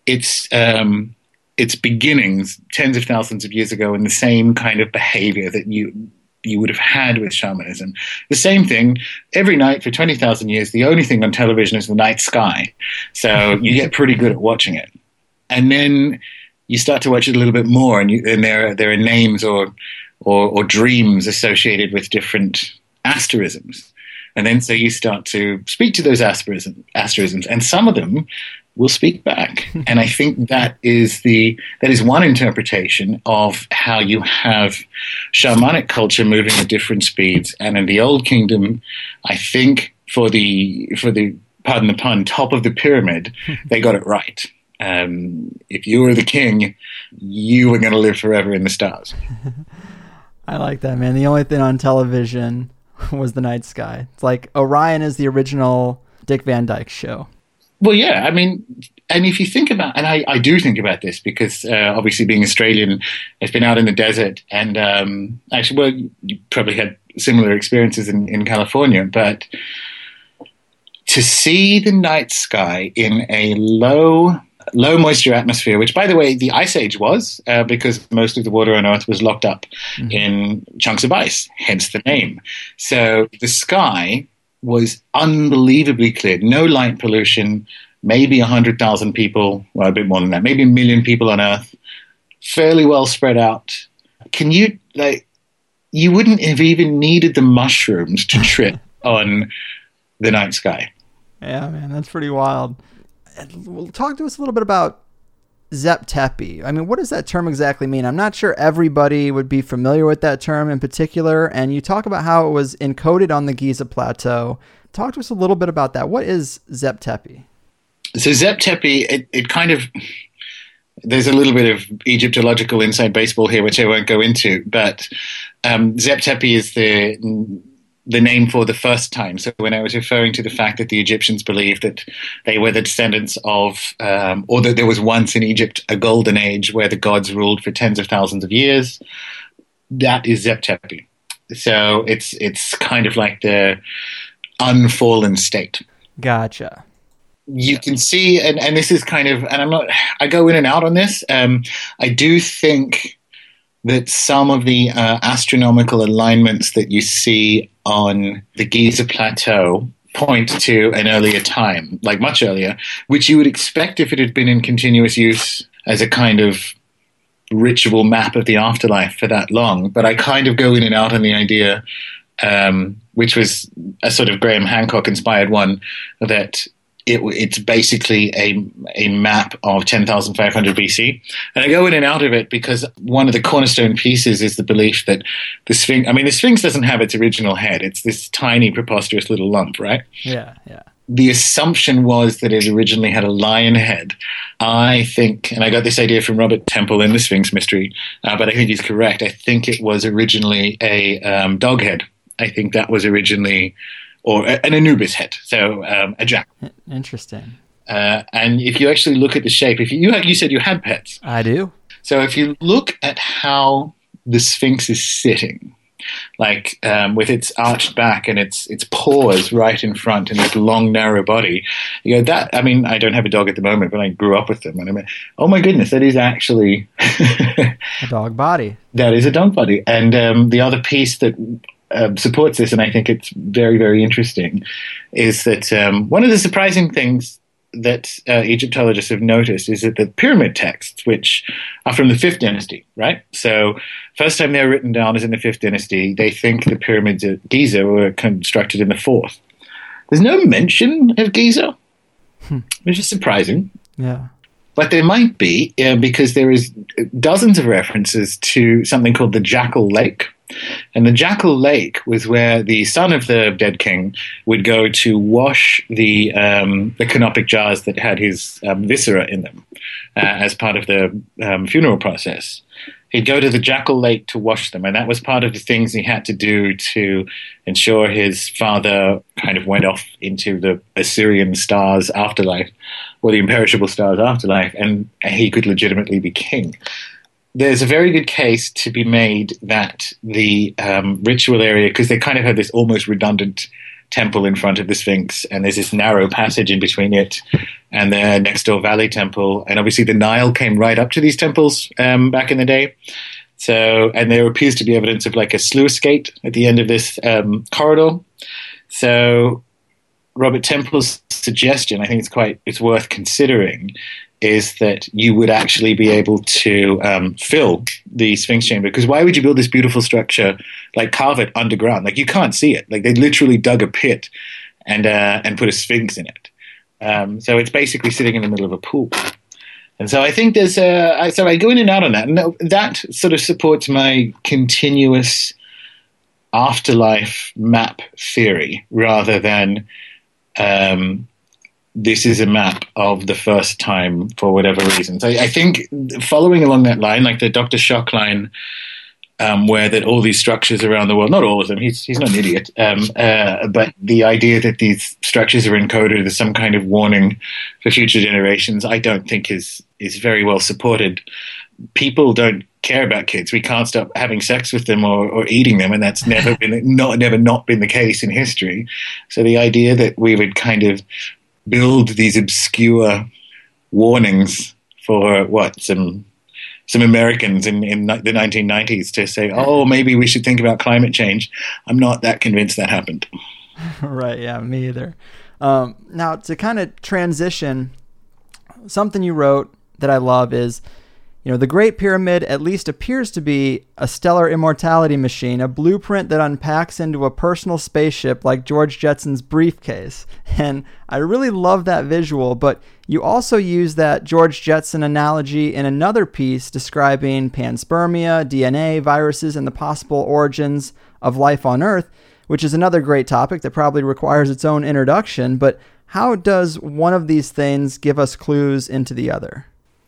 its beginnings tens of thousands of years ago in the same kind of behavior that you would have had with shamanism. The same thing every night for 20,000 years. The only thing on television is the night sky, so you get pretty good at watching it. And then you start to watch it a little bit more, and there are names or dreams associated with different asterisms. And then so you start to speak to those asterisms, and some of them will speak back. And I think that is one interpretation of how you have shamanic culture moving at different speeds. And in the Old Kingdom, I think for the pardon the pun, top of the pyramid, they got it right. If you were the king, you were going to live forever in the stars.
I like that, man. The only thing on television was the night sky. It's like Orion is the original Dick Van Dyke show.
Well, yeah, I mean, and if you think about, and I do think about this because obviously being Australian, I've been out in the desert, and actually, well, you probably had similar experiences in California, but to see the night sky in a low moisture atmosphere, which, by the way, the Ice Age was, because most of the water on Earth was locked up in chunks of ice, hence the name. So the sky was unbelievably clear, no light pollution, maybe 100,000 people, well, a bit more than that, maybe 1 million people on Earth, fairly well spread out. Can you, you wouldn't have even needed the mushrooms to trip on the night sky.
Yeah, man, that's pretty wild. Well, talk to us a little bit about Zep Tepi. I mean, what does that term exactly mean? I'm not sure everybody would be familiar with that term in particular. And you talk about how it was encoded on the Giza Plateau. Talk to us a little bit about that. What is Zep Tepi? So
Zep Tepi, it kind of, there's a little bit of Egyptological inside baseball here, which I won't go into. But Zep Tepi is the name for the first time. So when I was referring to the fact that the Egyptians believed that they were the descendants of, or that there was once in Egypt a golden age where the gods ruled for tens of thousands of years, that is Zep Tepi. So it's kind of like the unfallen state.
Gotcha.
You can see, and this is kind of, and I go in and out on this. I do think that some of the astronomical alignments that you see on the Giza Plateau point to an earlier time, like much earlier, which you would expect if it had been in continuous use as a kind of ritual map of the afterlife for that long. But I kind of go in and out on the idea, which was a sort of Graham Hancock-inspired one, that it's basically a map of 10,500 BC. And I go in and out of it because one of the cornerstone pieces is the belief that the Sphinx doesn't have its original head. It's this tiny, preposterous little lump, right?
Yeah, yeah.
The assumption was that it originally had a lion head. I think, and I got this idea from Robert Temple in The Sphinx Mystery, but I think he's correct. I think it was originally a dog head. I think that was originally... or an Anubis head, so a jackal.
Interesting.
And if you actually look at the shape, if you said you had pets.
I do.
So if you look at how the Sphinx is sitting, like with its arched back and its paws right in front and its long, narrow body, you go, that, I mean, I don't have a dog at the moment, but I grew up with them. And I mean, oh my goodness, that is actually...
a dog body.
That is a dog body. And the other piece that... supports this, and I think it's very, very interesting, is that one of the surprising things that Egyptologists have noticed is that the pyramid texts, which are from the 5th dynasty, right? So first time they were written down is in the 5th dynasty. They think the pyramids at Giza were constructed in the 4th. There's no mention of Giza, which is surprising.
Yeah.
But there might be, because there is dozens of references to something called the Jackal Lake, And the Jackal Lake was where the son of the dead king would go to wash the canopic jars that had his viscera in them as part of the funeral process. He'd go to the Jackal Lake to wash them, and that was part of the things he had to do to ensure his father kind of went off into the Assyrian stars afterlife, or the imperishable stars afterlife, and he could legitimately be king. There's a very good case to be made that the ritual area, because they kind of have this almost redundant temple in front of the Sphinx, and there's this narrow passage in between it and the next door Valley Temple, and obviously the Nile came right up to these temples back in the day. So, and there appears to be evidence of like a sluice gate at the end of this corridor. So, Robert Temple's suggestion, I think it's worth considering, is that you would actually be able to fill the Sphinx chamber. Because why would you build this beautiful structure, like carve it underground? Like you can't see it. Like they literally dug a pit and put a Sphinx in it. So it's basically sitting in the middle of a pool. And so I think there's so I go in and out on that. And that sort of supports my continuous afterlife map theory rather than this is a map of the first time for whatever reason. So I think following along that line, like the Dr. Shock line, where that all these structures around the world, not all of them, he's not an idiot, but the idea that these structures are encoded as some kind of warning for future generations, I don't think is very well supported. People don't care about kids. We can't stop having sex with them or eating them, and that's never not been the case in history. So the idea that we would kind of build these obscure warnings for some Americans in the 1990s to say, oh, maybe we should think about climate change. I'm not that convinced that happened.
Right, yeah, me either. Now, to kind of transition, something you wrote that I love is, the Great Pyramid at least appears to be a stellar immortality machine, a blueprint that unpacks into a personal spaceship like George Jetson's briefcase. And I really love that visual, but you also use that George Jetson analogy in another piece describing panspermia, DNA, viruses, and the possible origins of life on Earth, which is another great topic that probably requires its own introduction. But how does one of these things give us clues into the other?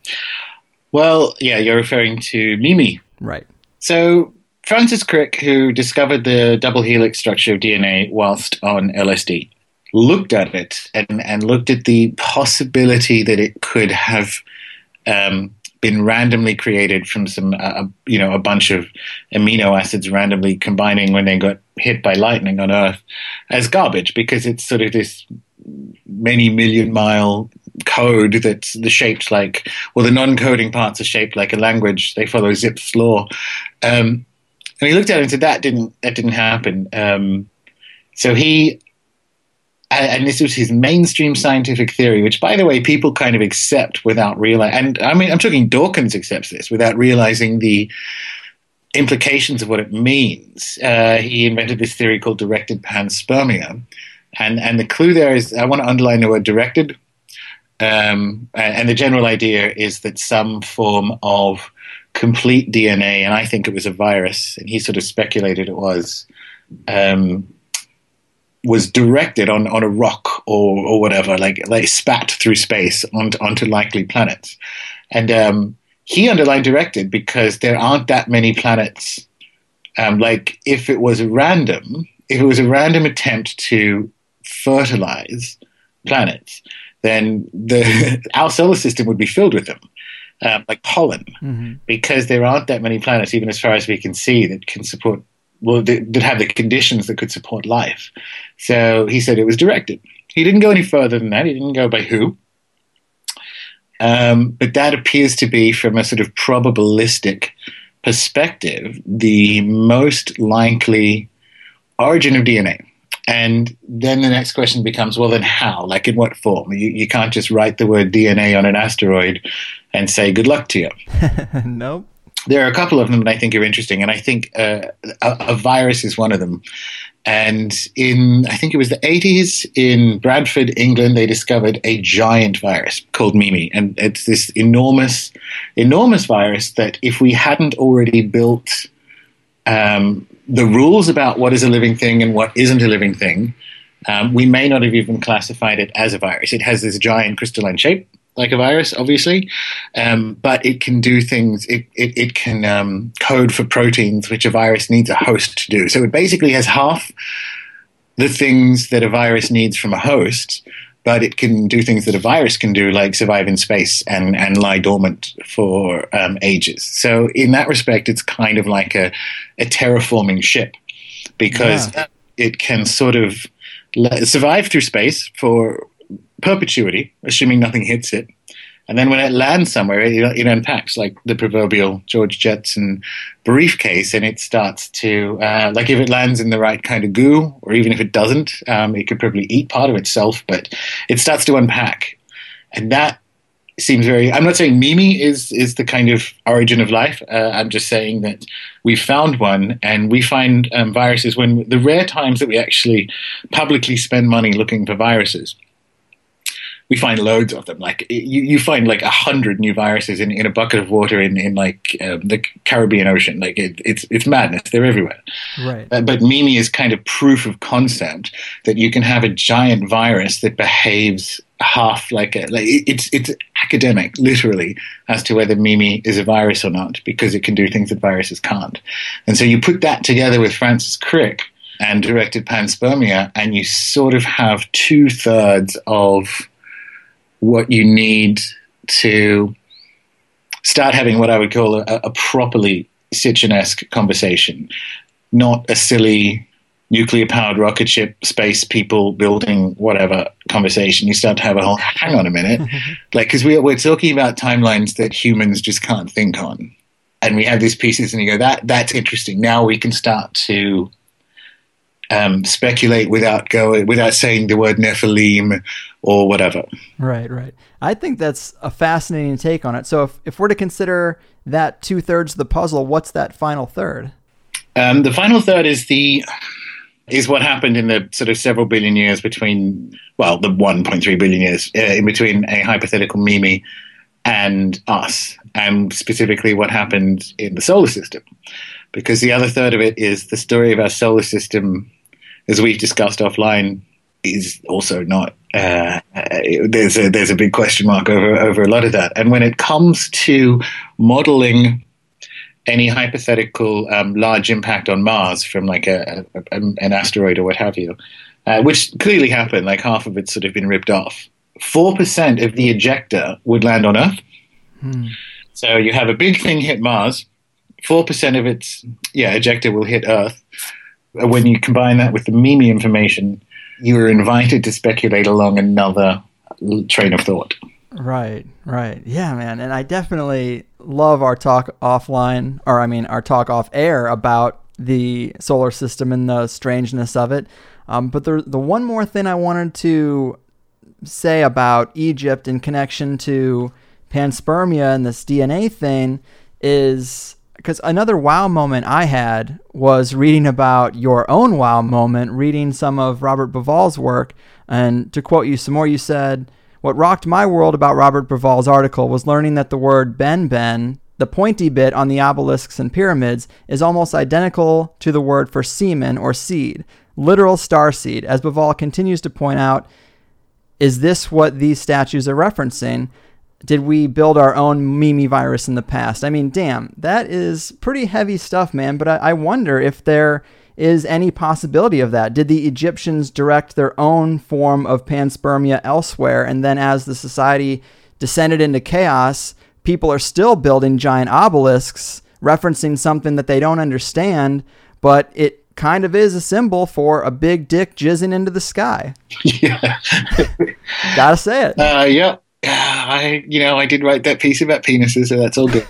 Well, yeah, you're referring to Mimi.
Right.
So Francis Crick, who discovered the double helix structure of DNA whilst on LSD, looked at it and looked at the possibility that it could have been randomly created from a bunch of amino acids randomly combining when they got hit by lightning on Earth as garbage, because it's sort of this many million mile code that's shaped like, well, the non-coding parts are shaped like a language. They follow Zipf's law. And he looked at it and said that didn't happen. So he, and this was his mainstream scientific theory, which, by the way, people kind of accept without realizing. And I mean, I'm talking Dawkins accepts this without realizing the implications of what it means. He invented this theory called directed panspermia. And the clue there is, I want to underline the word directed. And the general idea is that some form of complete DNA, and I think it was a virus, and he sort of speculated it was directed on a rock or whatever, like spat through space onto likely planets. And he underlined directed because there aren't that many planets. Like if it was a random attempt to fertilize planets, then our solar system would be filled with them, like pollen, because there aren't that many planets, even as far as we can see, that can support, that have the conditions that could support life. So he said it was directed. He didn't go any further than that. He didn't go by who. But that appears to be, from a sort of probabilistic perspective, the most likely origin of DNA. And then the next question becomes, well, then how? Like, in what form? You can't just write the word DNA on an asteroid and say, good luck to you.
Nope.
There are a couple of them that I think are interesting, and I think a virus is one of them. And I think it was the 80s, in Bradford, England, they discovered a giant virus called Mimi. And it's this enormous, enormous virus that if we hadn't already built the rules about what is a living thing and what isn't a living thing, we may not have even classified it as a virus. It has this giant crystalline shape, like a virus, obviously, but it can do things. It can code for proteins, which a virus needs a host to do. So it basically has half the things that a virus needs from a host, but it can do things that a virus can do, like survive in space and lie dormant for ages. So in that respect, it's kind of like a terraforming ship, because it can sort of survive through space for perpetuity, assuming nothing hits it. And then when it lands somewhere, it unpacks like the proverbial George Jetson briefcase, and it starts to, like if it lands in the right kind of goo, or even if it doesn't, it could probably eat part of itself, but it starts to unpack. And that seems very, I'm not saying Mimi is the kind of origin of life. I'm just saying that we found one, and we find viruses when the rare times that we actually publicly spend money looking for viruses. We find loads of them. Like you find like 100 new viruses in a bucket of water in like the Caribbean Ocean. Like it's madness. They're everywhere.
Right.
But Mimi is kind of proof of concept that you can have a giant virus that behaves half like it's academic, literally, as to whether Mimi is a virus or not, because it can do things that viruses can't. And so you put that together with Francis Crick and directed Panspermia, and you sort of have 2/3 of what you need to start having what I would call a properly Sitchin-esque conversation, not a silly nuclear-powered rocket ship, space people building whatever conversation. You start to have a whole, hang on a minute, like, because we're talking about timelines that humans just can't think on, and we have these pieces, and you go, that's interesting. Now we can start to speculate without saying the word Nephilim or whatever.
Right. I think that's a fascinating take on it. So if we're to consider that 2/3 of the puzzle, what's that final third?
The final third is what happened in the sort of several billion years between, well, the 1.3 billion years in between a hypothetical Mimi and us, and specifically what happened in the solar system. Because the other third of it is the story of our solar system, as we've discussed offline, is also not. There's a big question mark over a lot of that. And when it comes to modeling any hypothetical large impact on Mars from like an asteroid or what have you, which clearly happened, like half of it's sort of been ripped off, 4% of the ejecta would land on Earth. So you have a big thing hit Mars, 4% of its ejecta will hit Earth. When you combine that with the Mimi information, you are invited to speculate along another train of thought.
Right. Yeah, man. And I definitely love our talk offline, our talk off air about the solar system and the strangeness of it. But the one more thing I wanted to say about Egypt in connection to panspermia and this DNA thing is, because another wow moment I had was reading about your own wow moment, reading some of Robert Bauval's work. And to quote you some more, you said, "What rocked my world about Robert Bauval's article was learning that the word ben, the pointy bit on the obelisks and pyramids, is almost identical to the word for semen or seed, literal star seed. As Bauval continues to point out, is this what these statues are referencing? Did we build our own Mimi virus in the past?" I mean, damn, that is pretty heavy stuff, man. But I wonder if there is any possibility of that. Did the Egyptians direct their own form of panspermia elsewhere? And then as the society descended into chaos, people are still building giant obelisks referencing something that they don't understand, but it kind of is a symbol for a big dick jizzing into the sky.
Yeah.
Gotta say it.
Yeah. I did write that piece about penises, so that's all good.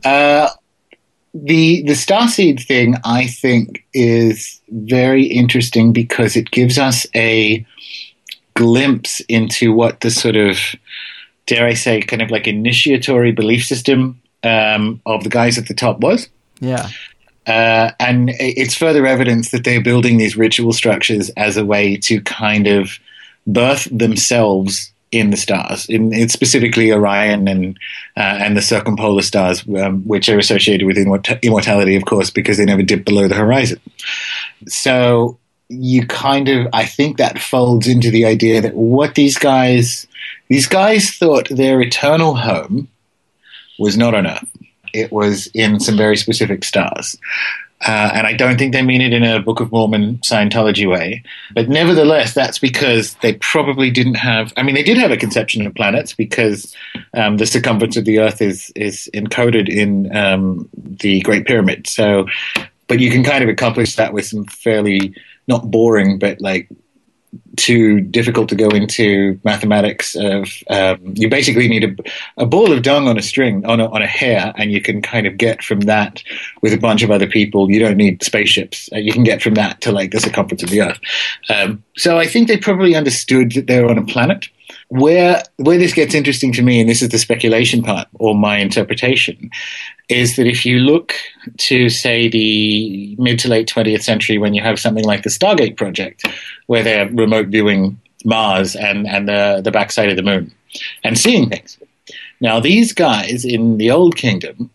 The starseed thing, I think, is very interesting because it gives us a glimpse into what the sort of, dare I say, kind of like initiatory belief system of the guys at the top was.
Yeah.
And it's further evidence that they're building these ritual structures as a way to kind of birth themselves in the stars, in specifically Orion and the circumpolar stars, which are associated with immortality, of course, because they never dip below the horizon. So I think that folds into the idea that what these guys thought their eternal home was not on Earth. It was in some very specific stars. And I don't think they mean it in a Book of Mormon Scientology way. But nevertheless, that's because they probably didn't have... I mean, they did have a conception of planets because the circumference of the Earth is encoded in the Great Pyramid. So, but you can kind of accomplish that with some fairly, not boring, but like too difficult to go into mathematics of you basically need a ball of dung on a string on a hair, and you can kind of get from that with a bunch of other people. You don't need spaceships. You can get from that to like the circumference of the Earth. So I think they probably understood that they were on a planet. Where this gets interesting to me, and this is the speculation part or my interpretation, is that if you look to, say, the mid to late 20th century, when you have something like the Stargate project, where they're remote viewing Mars and the backside of the moon and seeing things. Now, these guys in the Old Kingdom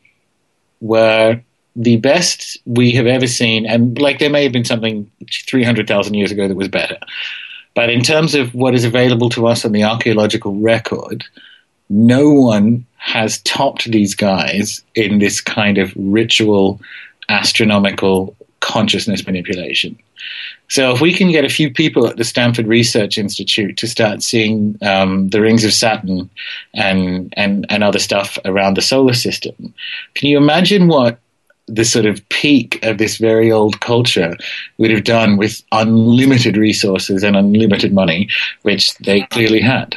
were the best we have ever seen, and like there may have been something 300,000 years ago that was better. But in terms of what is available to us on the archaeological record, no one has topped these guys in this kind of ritual, astronomical consciousness manipulation. So if we can get a few people at the Stanford Research Institute to start seeing the rings of Saturn and other stuff around the solar system, can you imagine what the sort of peak of this very old culture would have done with unlimited resources and unlimited money, which they clearly had?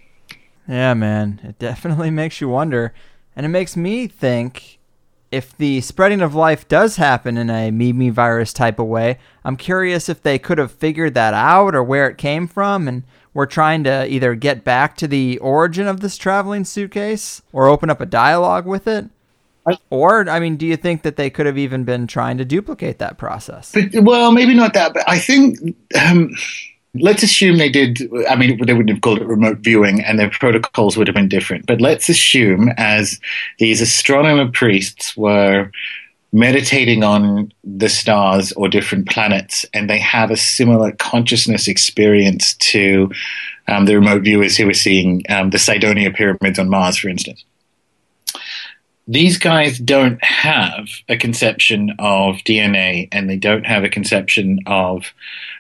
Yeah, man, it definitely makes you wonder. And it makes me think, if the spreading of life does happen in a me virus type of way, I'm curious if they could have figured that out or where it came from, and we're trying to either get back to the origin of this traveling suitcase or open up a dialogue with it. Or, I mean, do you think that they could have even been trying to duplicate that process?
Well, maybe not that, but I think, let's assume they did. I mean, they wouldn't have called it remote viewing and their protocols would have been different. But let's assume, as these astronomer priests were meditating on the stars or different planets, and they have a similar consciousness experience to the remote viewers who were seeing the Cydonia pyramids on Mars, for instance. These guys don't have a conception of DNA, and they don't have a conception of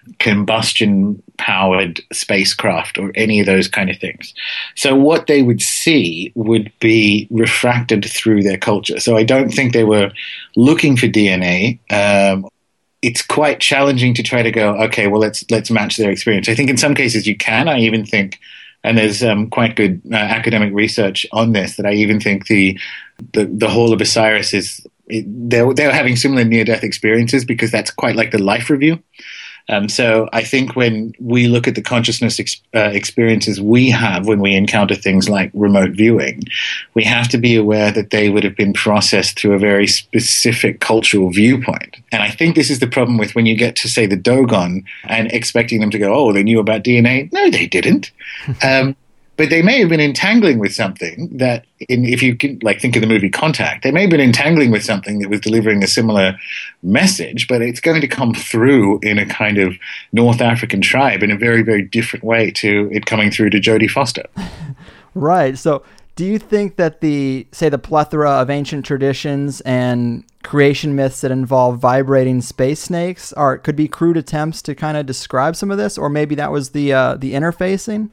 combustion-powered spacecraft or any of those kind of things. So what they would see would be refracted through their culture. So I don't think they were looking for DNA. It's quite challenging to try to go, okay, well, let's match their experience. I think in some cases you can. I even think, and there's quite good academic research on this, that I even think the Hall of Osiris they're having similar near-death experiences, because that's quite like the life review. So I think when we look at the consciousness experiences we have when we encounter things like remote viewing, we have to be aware that they would have been processed through a very specific cultural viewpoint. And I think this is the problem with when you get to, say, the Dogon and expecting them to go, oh, they knew about DNA. No, they didn't. But they may have been entangling with something that, if you can, like, think of the movie Contact, they may have been entangling with something that was delivering a similar message, but it's going to come through in a kind of North African tribe in a very, very different way to it coming through to Jodie Foster.
Right. So do you think that the plethora of ancient traditions and creation myths that involve vibrating space snakes could be crude attempts to kind of describe some of this, or maybe that was the interfacing?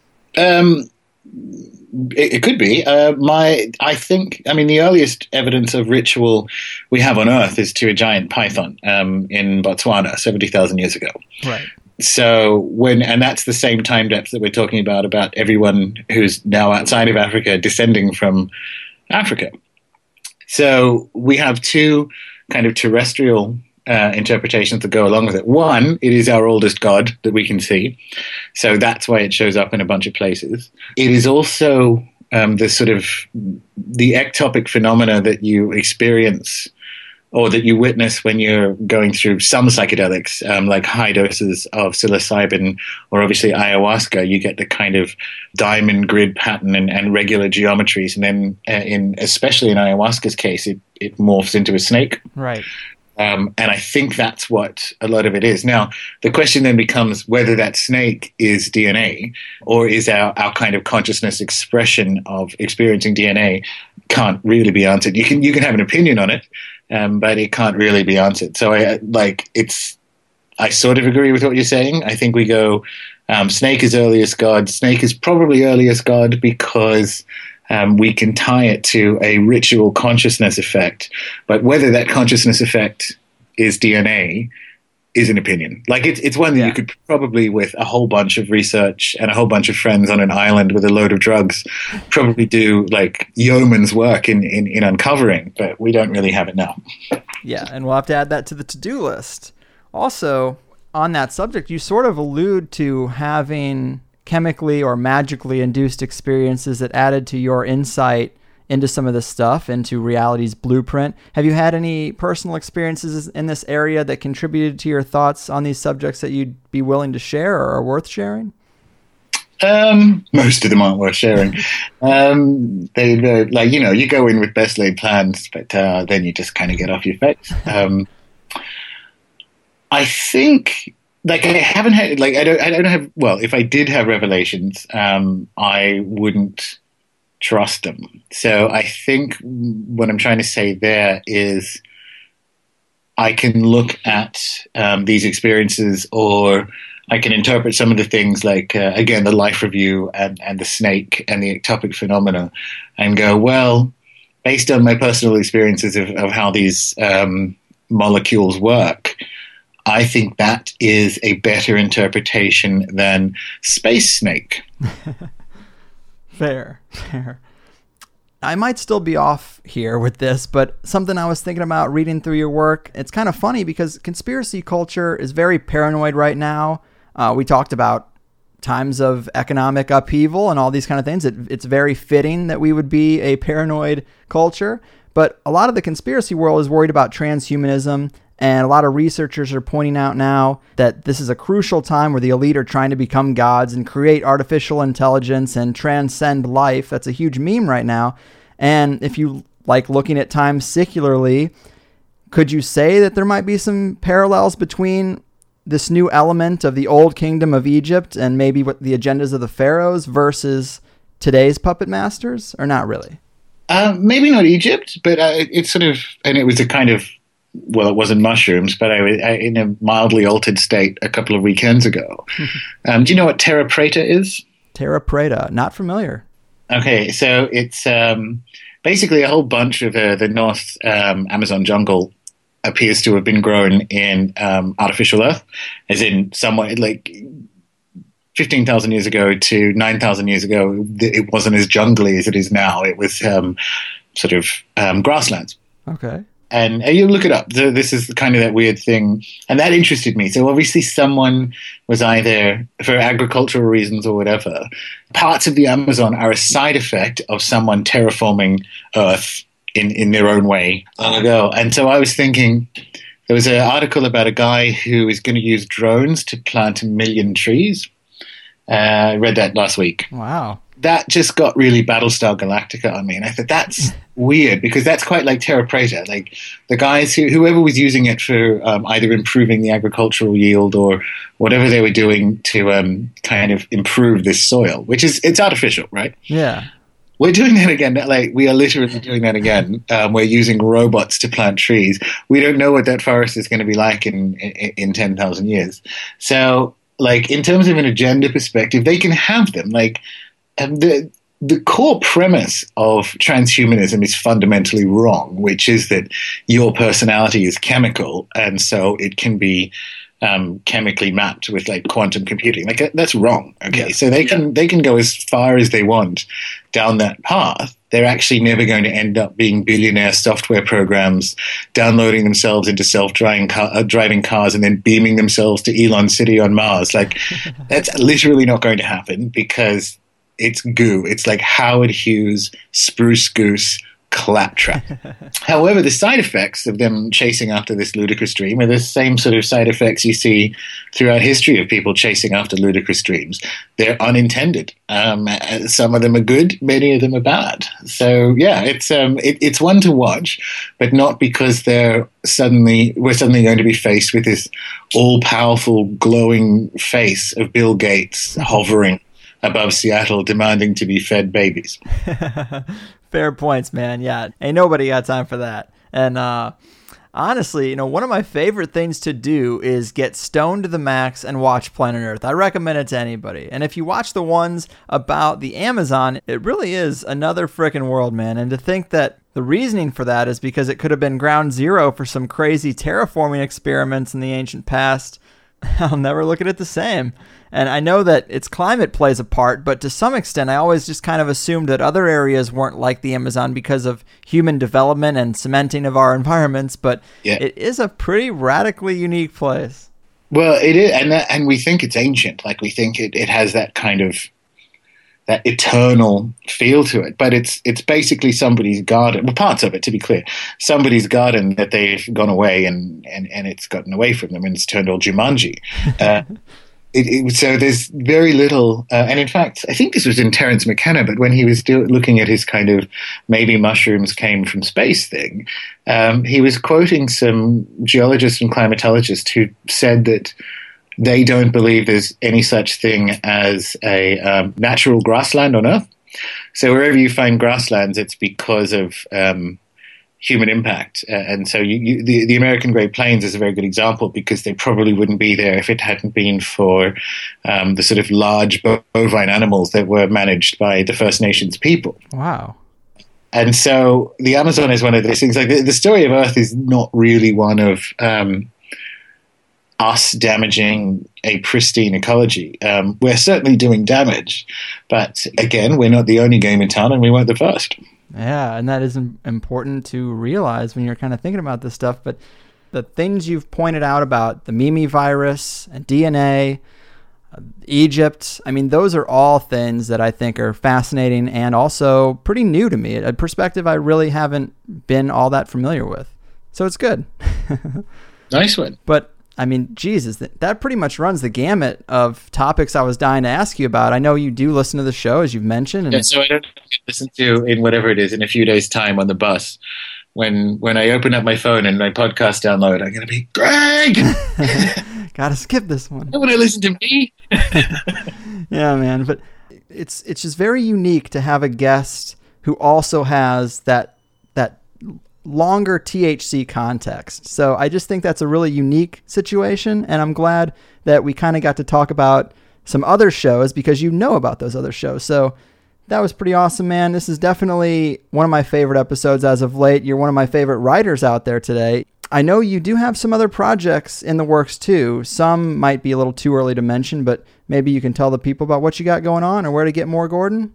It could be. I think the earliest evidence of ritual we have on Earth is to a giant python in Botswana 70,000 years ago.
Right.
So and that's the same time depth that we're talking about everyone who's now outside of Africa descending from Africa. So we have two kind of terrestrial interpretations that go along with it. One, it is our oldest god that we can see. So that's why it shows up in a bunch of places. It is also the ectopic phenomena that you experience or that you witness when you're going through some psychedelics, like high doses of psilocybin or obviously ayahuasca. You get the kind of diamond grid pattern and regular geometries, and then especially in ayahuasca's case, it morphs into a snake.
Right.
And I think that's what a lot of it is. Now, the question then becomes whether that snake is DNA or is our kind of consciousness expression of experiencing DNA. Can't really be answered. You can have an opinion on it, but it can't really be answered. So I sort of agree with what you're saying. I think we go snake is earliest God. Snake is probably earliest God because we can tie it to a ritual consciousness effect. But whether that consciousness effect is DNA is an opinion. Like it's one that you could probably, with a whole bunch of research and a whole bunch of friends on an island with a load of drugs, probably do like yeoman's work in uncovering, but we don't really have it now.
Yeah, and we'll have to add that to the to-do list. Also, on that subject, you sort of allude to having chemically or magically induced experiences that added to your insight into some of this stuff, into reality's blueprint. Have you had any personal experiences in this area that contributed to your thoughts on these subjects that you'd be willing to share or are worth sharing?
Most of them aren't worth sharing. They're like, you go in with best laid plans, but then you just kind of get off your face. I think, like, I haven't had, like, I don't have, well, if I did have revelations, I wouldn't trust them. So I think what I'm trying to say there is I can look at these experiences, or I can interpret some of the things like, again, the life review and the snake and the ectopic phenomena, and go, well, based on my personal experiences of how these molecules work, I think that is a better interpretation than space snake.
Fair. I might still be off here with this, but something I was thinking about reading through your work, it's kind of funny because conspiracy culture is very paranoid right now. We talked about times of economic upheaval and all these kind of things. It's very fitting that we would be a paranoid culture, but a lot of the conspiracy world is worried about transhumanism. And a lot of researchers are pointing out now that this is a crucial time where the elite are trying to become gods and create artificial intelligence and transcend life. That's a huge meme right now. And if you like looking at time secularly, could you say that there might be some parallels between this new element of the old kingdom of Egypt and maybe what the agendas of the pharaohs versus today's puppet masters, or not really?
Maybe not Egypt, but it's sort of, and it was a kind of, well, it wasn't mushrooms, but I was in a mildly altered state a couple of weekends ago. Do you know what Terra Preta is?
Terra Preta, not familiar.
Okay, so it's basically a whole bunch of the North Amazon jungle appears to have been grown in artificial earth, as in somewhat like 15,000 years ago to 9,000 years ago. It wasn't as jungly as it is now. It was sort of grasslands.
Okay.
And you look it up. This is kind of that weird thing. And that interested me. So obviously someone was either, for agricultural reasons or whatever, parts of the Amazon are a side effect of someone terraforming Earth in their own way long ago. And so I was thinking, there was an article about a guy who is going to use drones to plant 1 million trees. I read that last week.
Wow.
That just got really Battlestar Galactica on me. And I thought, that's weird, because that's quite like Terra Preta. Like the guys whoever was using it for either improving the agricultural yield or whatever they were doing to kind of improve this soil, which is, it's artificial, right?
Yeah.
We're doing that again. Like, we are literally doing that again. We're using robots to plant trees. We don't know what that forest is going to be like in 10,000 years. So, like, in terms of an agenda perspective, they can have them. Like, the core premise of transhumanism is fundamentally wrong, which is that your personality is chemical, and so it can be chemically mapped with like quantum computing. Like, that's wrong. Okay, yeah. So they can go as far as they want down that path. They're actually never going to end up being billionaire software programs downloading themselves into self-driving cars and then beaming themselves to Elon City on Mars. Like, that's literally not going to happen, because it's goo. It's like Howard Hughes, Spruce Goose, claptrap. However, the side effects of them chasing after this ludicrous dream are the same sort of side effects you see throughout history of people chasing after ludicrous dreams. They're unintended. Some of them are good, many of them are bad. So yeah, it's one to watch, but not because we're suddenly going to be faced with this all-powerful, glowing face of Bill Gates hovering above Seattle, demanding to be fed babies.
Fair points, man. Yeah, ain't nobody got time for that. And honestly, one of my favorite things to do is get stoned to the max and watch Planet Earth. I recommend it to anybody. And if you watch the ones about the Amazon, it really is another frickin' world, man. And to think that the reasoning for that is because it could have been ground zero for some crazy terraforming experiments in the ancient past, I'll never look at it the same. And I know that its climate plays a part, but to some extent, I always just kind of assumed that other areas weren't like the Amazon because of human development and cementing of our environments. But It is a pretty radically unique place.
Well, it is, and we think it's ancient. Like we think it has that kind of that eternal feel to it. But it's basically somebody's garden. Well, parts of it, to be clear, somebody's garden that they've gone away and it's gotten away from them and it's turned all Jumanji. So there's very little, and in fact, I think this was in Terence McKenna, but when he was looking at his kind of maybe mushrooms came from space thing, he was quoting some geologists and climatologists who said that they don't believe there's any such thing as a natural grassland on Earth. So wherever you find grasslands, it's because of human impact. And so the American Great Plains is a very good example because they probably wouldn't be there if it hadn't been for the sort of large bovine animals that were managed by the First Nations people.
Wow.
And so the Amazon is one of those things. Like the story of Earth is not really one of us damaging a pristine ecology. We're certainly doing damage, but again, we're not the only game in town and we weren't the first.
Yeah, and that is important to realize when you're kind of thinking about this stuff. But the things you've pointed out about the Mimi virus and DNA, Egypt, I mean, those are all things that I think are fascinating and also pretty new to me, a perspective I really haven't been all that familiar with. So it's good.
Nice one.
But I mean, Jesus, that pretty much runs the gamut of topics I was dying to ask you about. I know you do listen to the show, as you've mentioned. And
so I don't listen to in whatever it is in a few days' time on the bus. When I open up my phone and my podcast download, I'm going to be, Greg!
Gotta skip this one.
I want to listen to me.
Yeah, man. But it's just very unique to have a guest who also has that longer THC context. So I just think that's a really unique situation, and I'm glad that we kind of got to talk about some other shows because you know about those other shows. So that was pretty awesome, man. This is definitely one of my favorite episodes as of late. You're one of my favorite writers out there today. I know you do have some other projects in the works too. Some might be a little too early to mention, but maybe you can tell the people about what you got going on or where to get more, Gordon.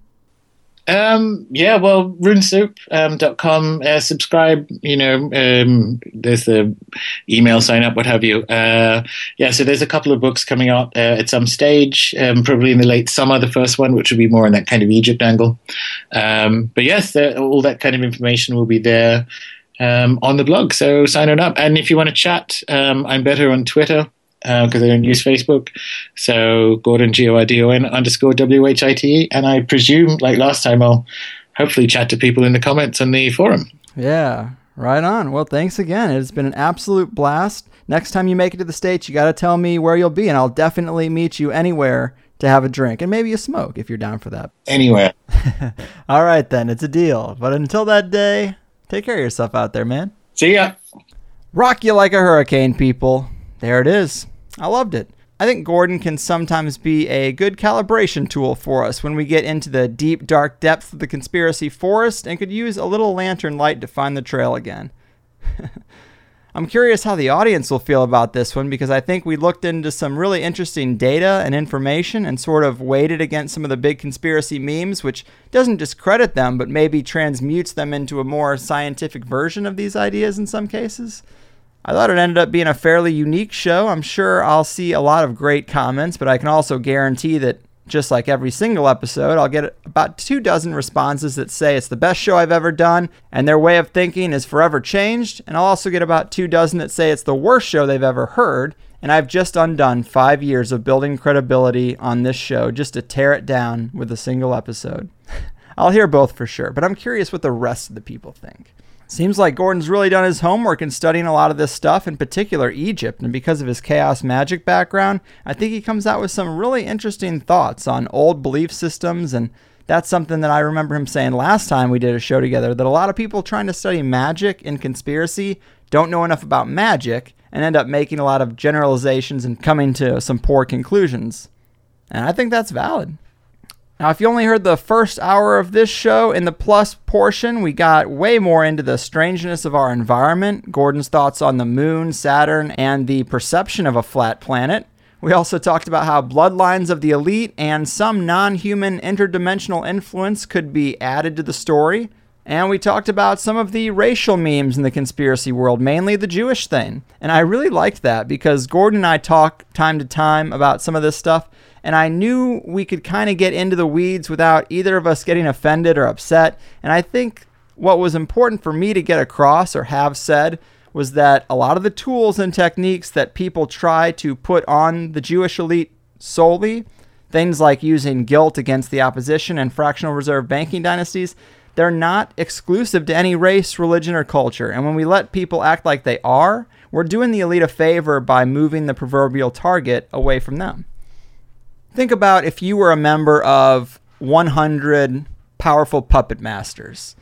RuneSoup.com, subscribe, there's the email sign up, what have you. So there's a couple of books coming out at some stage, probably in the late summer, the first one, which will be more in that kind of Egypt angle. But yes, all that kind of information will be there on the blog, so sign on up. And if you want to chat, I'm better on Twitter, because I don't use Facebook. So Gordon, GORDON _WHITE. And I presume, like last time, I'll hopefully chat to people in the comments on the forum.
Yeah, right on. Well, thanks again. It's been an absolute blast. Next time you make it to the States, you got to tell me where you'll be, and I'll definitely meet you anywhere to have a drink and maybe a smoke if you're down for that.
Anywhere.
All right, then. It's a deal. But until that day, take care of yourself out there, man.
See ya.
Rock you like a hurricane, people. There it is. I loved it. I think Gordon can sometimes be a good calibration tool for us when we get into the deep, dark depths of the conspiracy forest and could use a little lantern light to find the trail again. I'm curious how the audience will feel about this one because I think we looked into some really interesting data and information and sort of weighed it against some of the big conspiracy memes, which doesn't discredit them, but maybe transmutes them into a more scientific version of these ideas in some cases. I thought it ended up being a fairly unique show. I'm sure I'll see a lot of great comments, but I can also guarantee that just like every single episode, I'll get about 24 responses that say it's the best show I've ever done and their way of thinking is forever changed. And I'll also get about 24 that say it's the worst show they've ever heard. And I've just undone 5 years of building credibility on this show just to tear it down with a single episode. I'll hear both for sure, but I'm curious what the rest of the people think. Seems like Gordon's really done his homework in studying a lot of this stuff, in particular Egypt, and because of his chaos magic background, I think he comes out with some really interesting thoughts on old belief systems, and that's something that I remember him saying last time we did a show together, that a lot of people trying to study magic and conspiracy don't know enough about magic and end up making a lot of generalizations and coming to some poor conclusions. And I think that's valid. Now, if you only heard the first hour of this show, in the plus portion, we got way more into the strangeness of our environment, Gordon's thoughts on the moon, Saturn, and the perception of a flat planet. We also talked about how bloodlines of the elite and some non-human interdimensional influence could be added to the story. And we talked about some of the racial memes in the conspiracy world, mainly the Jewish thing. And I really liked that because Gordon and I talk time to time about some of this stuff, and I knew we could kind of get into the weeds without either of us getting offended or upset. And I think what was important for me to get across or have said was that a lot of the tools and techniques that people try to put on the Jewish elite solely, things like using guilt against the opposition and fractional reserve banking dynasties, they're not exclusive to any race, religion, or culture. And when we let people act like they are, we're doing the elite a favor by moving the proverbial target away from them. Think about if you were a member of 100 powerful puppet masters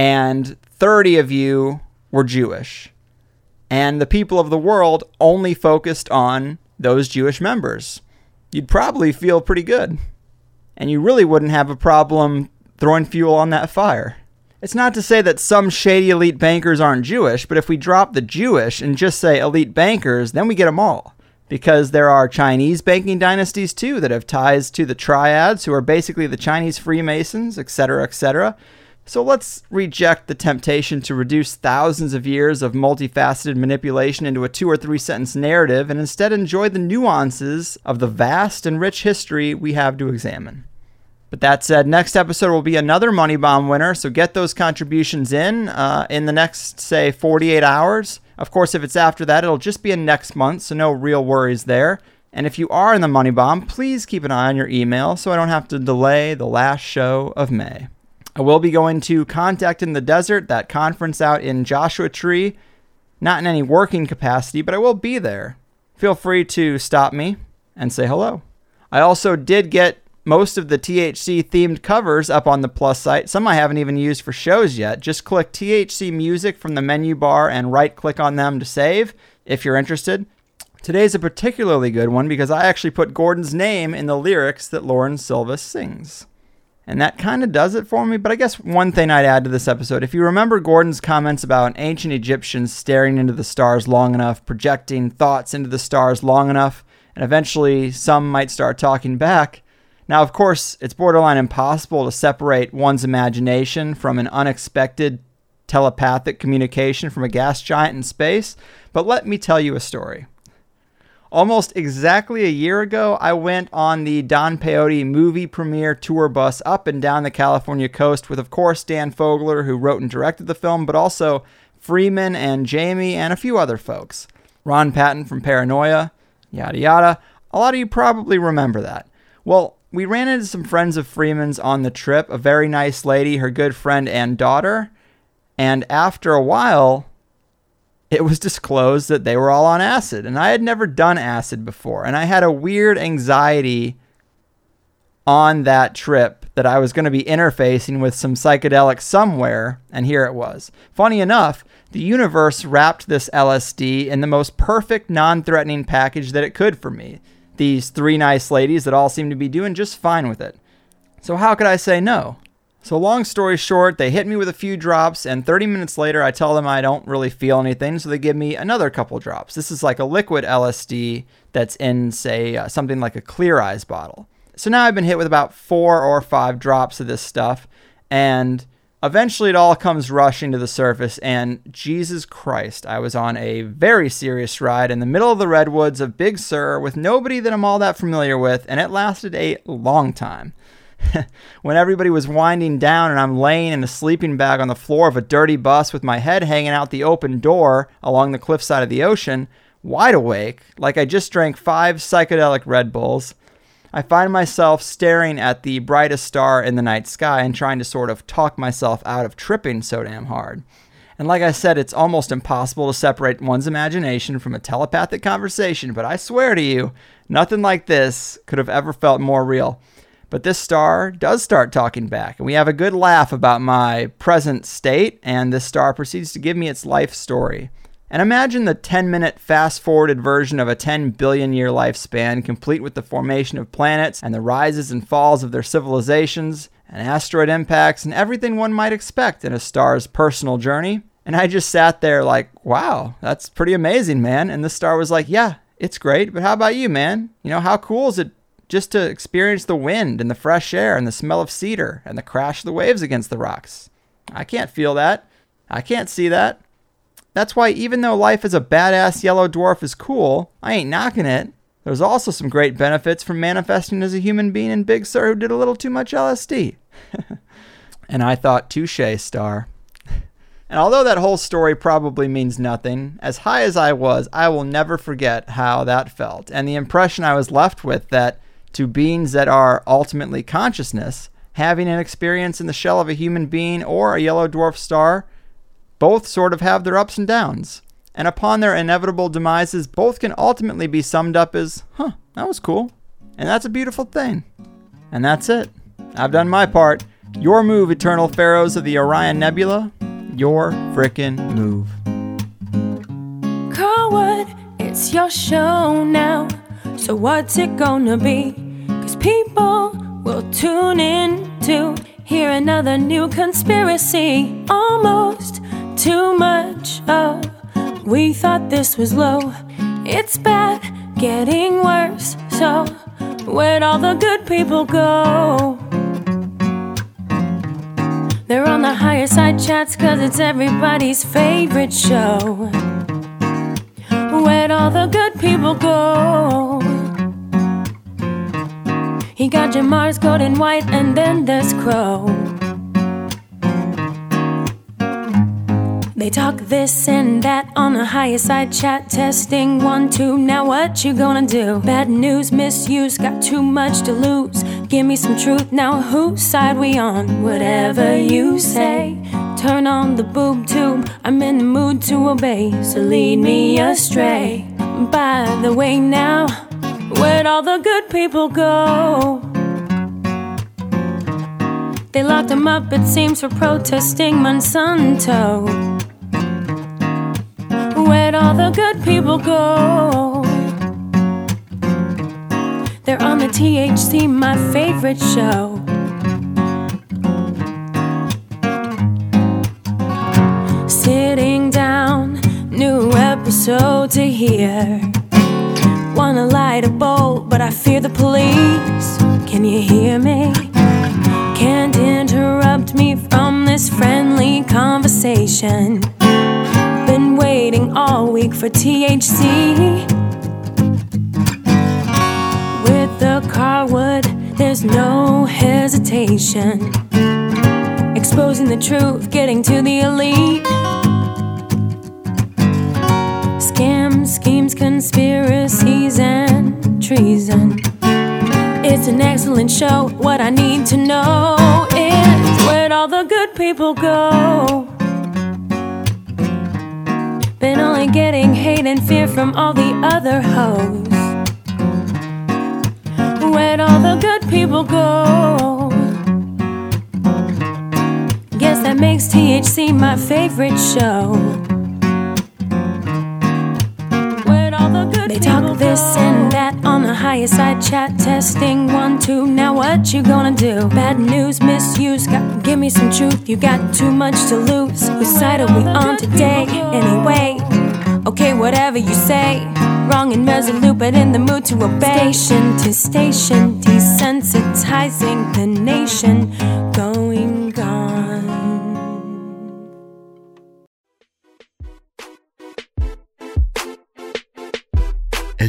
and 30 of you were Jewish, and the people of the world only focused on those Jewish members. You'd probably feel pretty good, and you really wouldn't have a problem throwing fuel on that fire. It's not to say that some shady elite bankers aren't Jewish, but if we drop the Jewish and just say elite bankers, then we get them all. Because there are Chinese banking dynasties too that have ties to the triads, who are basically the Chinese Freemasons, etc., etc. So let's reject the temptation to reduce thousands of years of multifaceted manipulation into a 2 or 3 sentence narrative and instead enjoy the nuances of the vast and rich history we have to examine. But that said, next episode will be another Money Bomb winner, so get those contributions in the next, say, 48 hours. Of course, if it's after that, it'll just be in next month, so no real worries there. And if you are in the Money Bomb, please keep an eye on your email so I don't have to delay the last show of May. I will be going to Contact in the Desert, that conference out in Joshua Tree. Not in any working capacity, but I will be there. Feel free to stop me and say hello. I also did get most of the THC themed covers up on the Plus site. Some I haven't even used for shows yet. Just click THC Music from the menu bar and right click on them to save if you're interested. Today's a particularly good one because I actually put Gordon's name in the lyrics that Lauren Silva sings. And that kind of does it for me, but I guess one thing I'd add to this episode, if you remember Gordon's comments about ancient Egyptians staring into the stars long enough, projecting thoughts into the stars long enough, and eventually some might start talking back. Now, of course, it's borderline impossible to separate one's imagination from an unexpected telepathic communication from a gas giant in space, but let me tell you a story. Almost exactly a year ago, I went on the Don Peyote movie premiere tour bus up and down the California coast with, of course, Dan Fogler, who wrote and directed the film, but also Freeman and Jamie and a few other folks. Ron Patton from Paranoia, yada yada. A lot of you probably remember that. Well, we ran into some friends of Freeman's on the trip, a very nice lady, her good friend and daughter, and after a while, it was disclosed that they were all on acid, and I had never done acid before, and I had a weird anxiety on that trip that I was going to be interfacing with some psychedelic somewhere, and here it was. Funny enough, the universe wrapped this LSD in the most perfect, non-threatening package that it could for me. These 3 nice ladies that all seemed to be doing just fine with it. So how could I say no? So long story short, they hit me with a few drops, and 30 minutes later, I tell them I don't really feel anything, so they give me another couple drops. This is like a liquid LSD that's in, say, something like a Clear Eyes bottle. So now I've been hit with about 4 or 5 drops of this stuff, and Eventually, it all comes rushing to the surface, and Jesus Christ, I was on a very serious ride in the middle of the redwoods of Big Sur with nobody that I'm all that familiar with, and it lasted a long time. When everybody was winding down and I'm laying in a sleeping bag on the floor of a dirty bus with my head hanging out the open door along the cliffside of the ocean, wide awake, like I just drank 5 psychedelic Red Bulls, I find myself staring at the brightest star in the night sky and trying to sort of talk myself out of tripping so damn hard. And like I said, it's almost impossible to separate one's imagination from a telepathic conversation, but I swear to you, nothing like this could have ever felt more real. But this star does start talking back, and we have a good laugh about my present state, and this star proceeds to give me its life story. And imagine the 10-minute fast-forwarded version of a 10 billion year lifespan, complete with the formation of planets and the rises and falls of their civilizations and asteroid impacts and everything one might expect in a star's personal journey. And I just sat there like, wow, that's pretty amazing, man. And the star was like, yeah, it's great, but how about you, man? You know, how cool is it just to experience the wind and the fresh air and the smell of cedar and the crash of the waves against the rocks? I can't feel that. I can't see that. That's why even though life as a badass yellow dwarf is cool, I ain't knocking it. There's also some great benefits from manifesting as a human being in Big Sur who did a little too much LSD. And I thought, touche, star. And although that whole story probably means nothing, as high as I was, I will never forget how that felt. And the impression I was left with that to beings that are ultimately consciousness, having an experience in the shell of a human being or a yellow dwarf star, both sort of have their ups and downs. And upon their inevitable demises, both can ultimately be summed up as, that was cool. And that's a beautiful thing. And that's it. I've done my part. Your move, Eternal Pharaohs of the Orion Nebula. Your frickin' move.
Carwood, it's your show now. So what's it gonna be? 'Cause people will tune in to hear another new conspiracy. Almost too much of. We thought this was low. It's bad, getting worse. So where'd all the good people go? They're on the higher side chats 'cause it's everybody's favorite show. Where'd all the good people go? He got Jamar's gold and white, and then there's Crow. They talk this and that on the higher side chat, testing 1, 2, now what you gonna do? Bad news, misuse, got too much to lose. Give me some truth, now whose side we on? Whatever you say, turn on the boob tube, I'm in the mood to obey, so lead me astray. By the way now, where'd all the good people go? They locked him up, it seems, for protesting Monsanto. Where'd all the good people go? They're on the THC, my favorite show. Sitting down, new episode to hear. Wanna light a bowl, but I fear the police. Can you hear me? Can't interrupt me from this friendly conversation. Been waiting all week for THC. With the Carwood, there's no hesitation. Exposing the truth, getting to the elite. Scams, schemes, conspiracies, and treason. It's an excellent show. What I need to know is where'd all the good people go? Been only getting hate and fear from all the other hoes. Where'd all the good people go? Guess that makes THC my favorite show. Where'd all the good They talk this go? And that on the higher side chat, testing 1, 2, now what you gonna do? Bad news, misuse, give me some truth, you got too much to lose. Whose side are we on today, anyway? Okay, whatever you say, wrong and resolute, but in the mood to obey. Station to station, desensitizing the nation, going gone.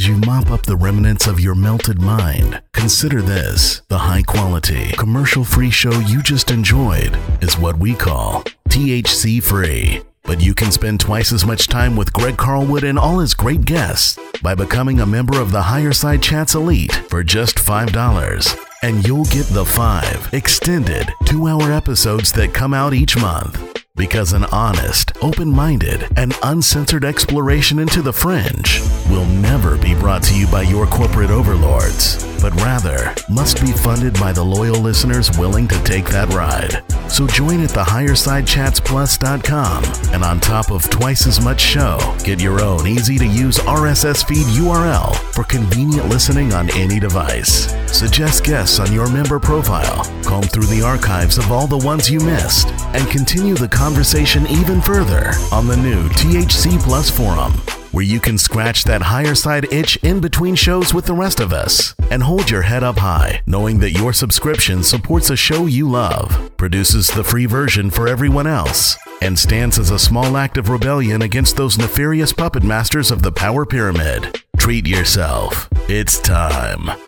you mop up the remnants of your melted mind, consider this: the high-quality, commercial-free show you just enjoyed is what we call THC-free. But you can spend twice as much time with Greg Carlwood and all his great guests by becoming a member of the Higher Side Chats Elite for just $5. And you'll get the 5 extended 2-hour episodes that come out each month. Because an honest, open-minded, and uncensored exploration into the fringe will never be brought to you by your corporate overlords, but rather must be funded by the loyal listeners willing to take that ride. So join at thehighersidechatsplus.com, and on top of twice as much show, get your own easy-to-use RSS feed URL for convenient listening on any device. Suggest guests on your member profile, comb through the archives of all the ones you missed, and continue the conversation even further on the new THC Plus forum, where you can scratch that higher side itch in between shows with the rest of us and hold your head up high, knowing that your subscription supports a show you love, produces the free version for everyone else, and stands as a small act of rebellion against those nefarious puppet masters of the power pyramid. Treat yourself. It's time.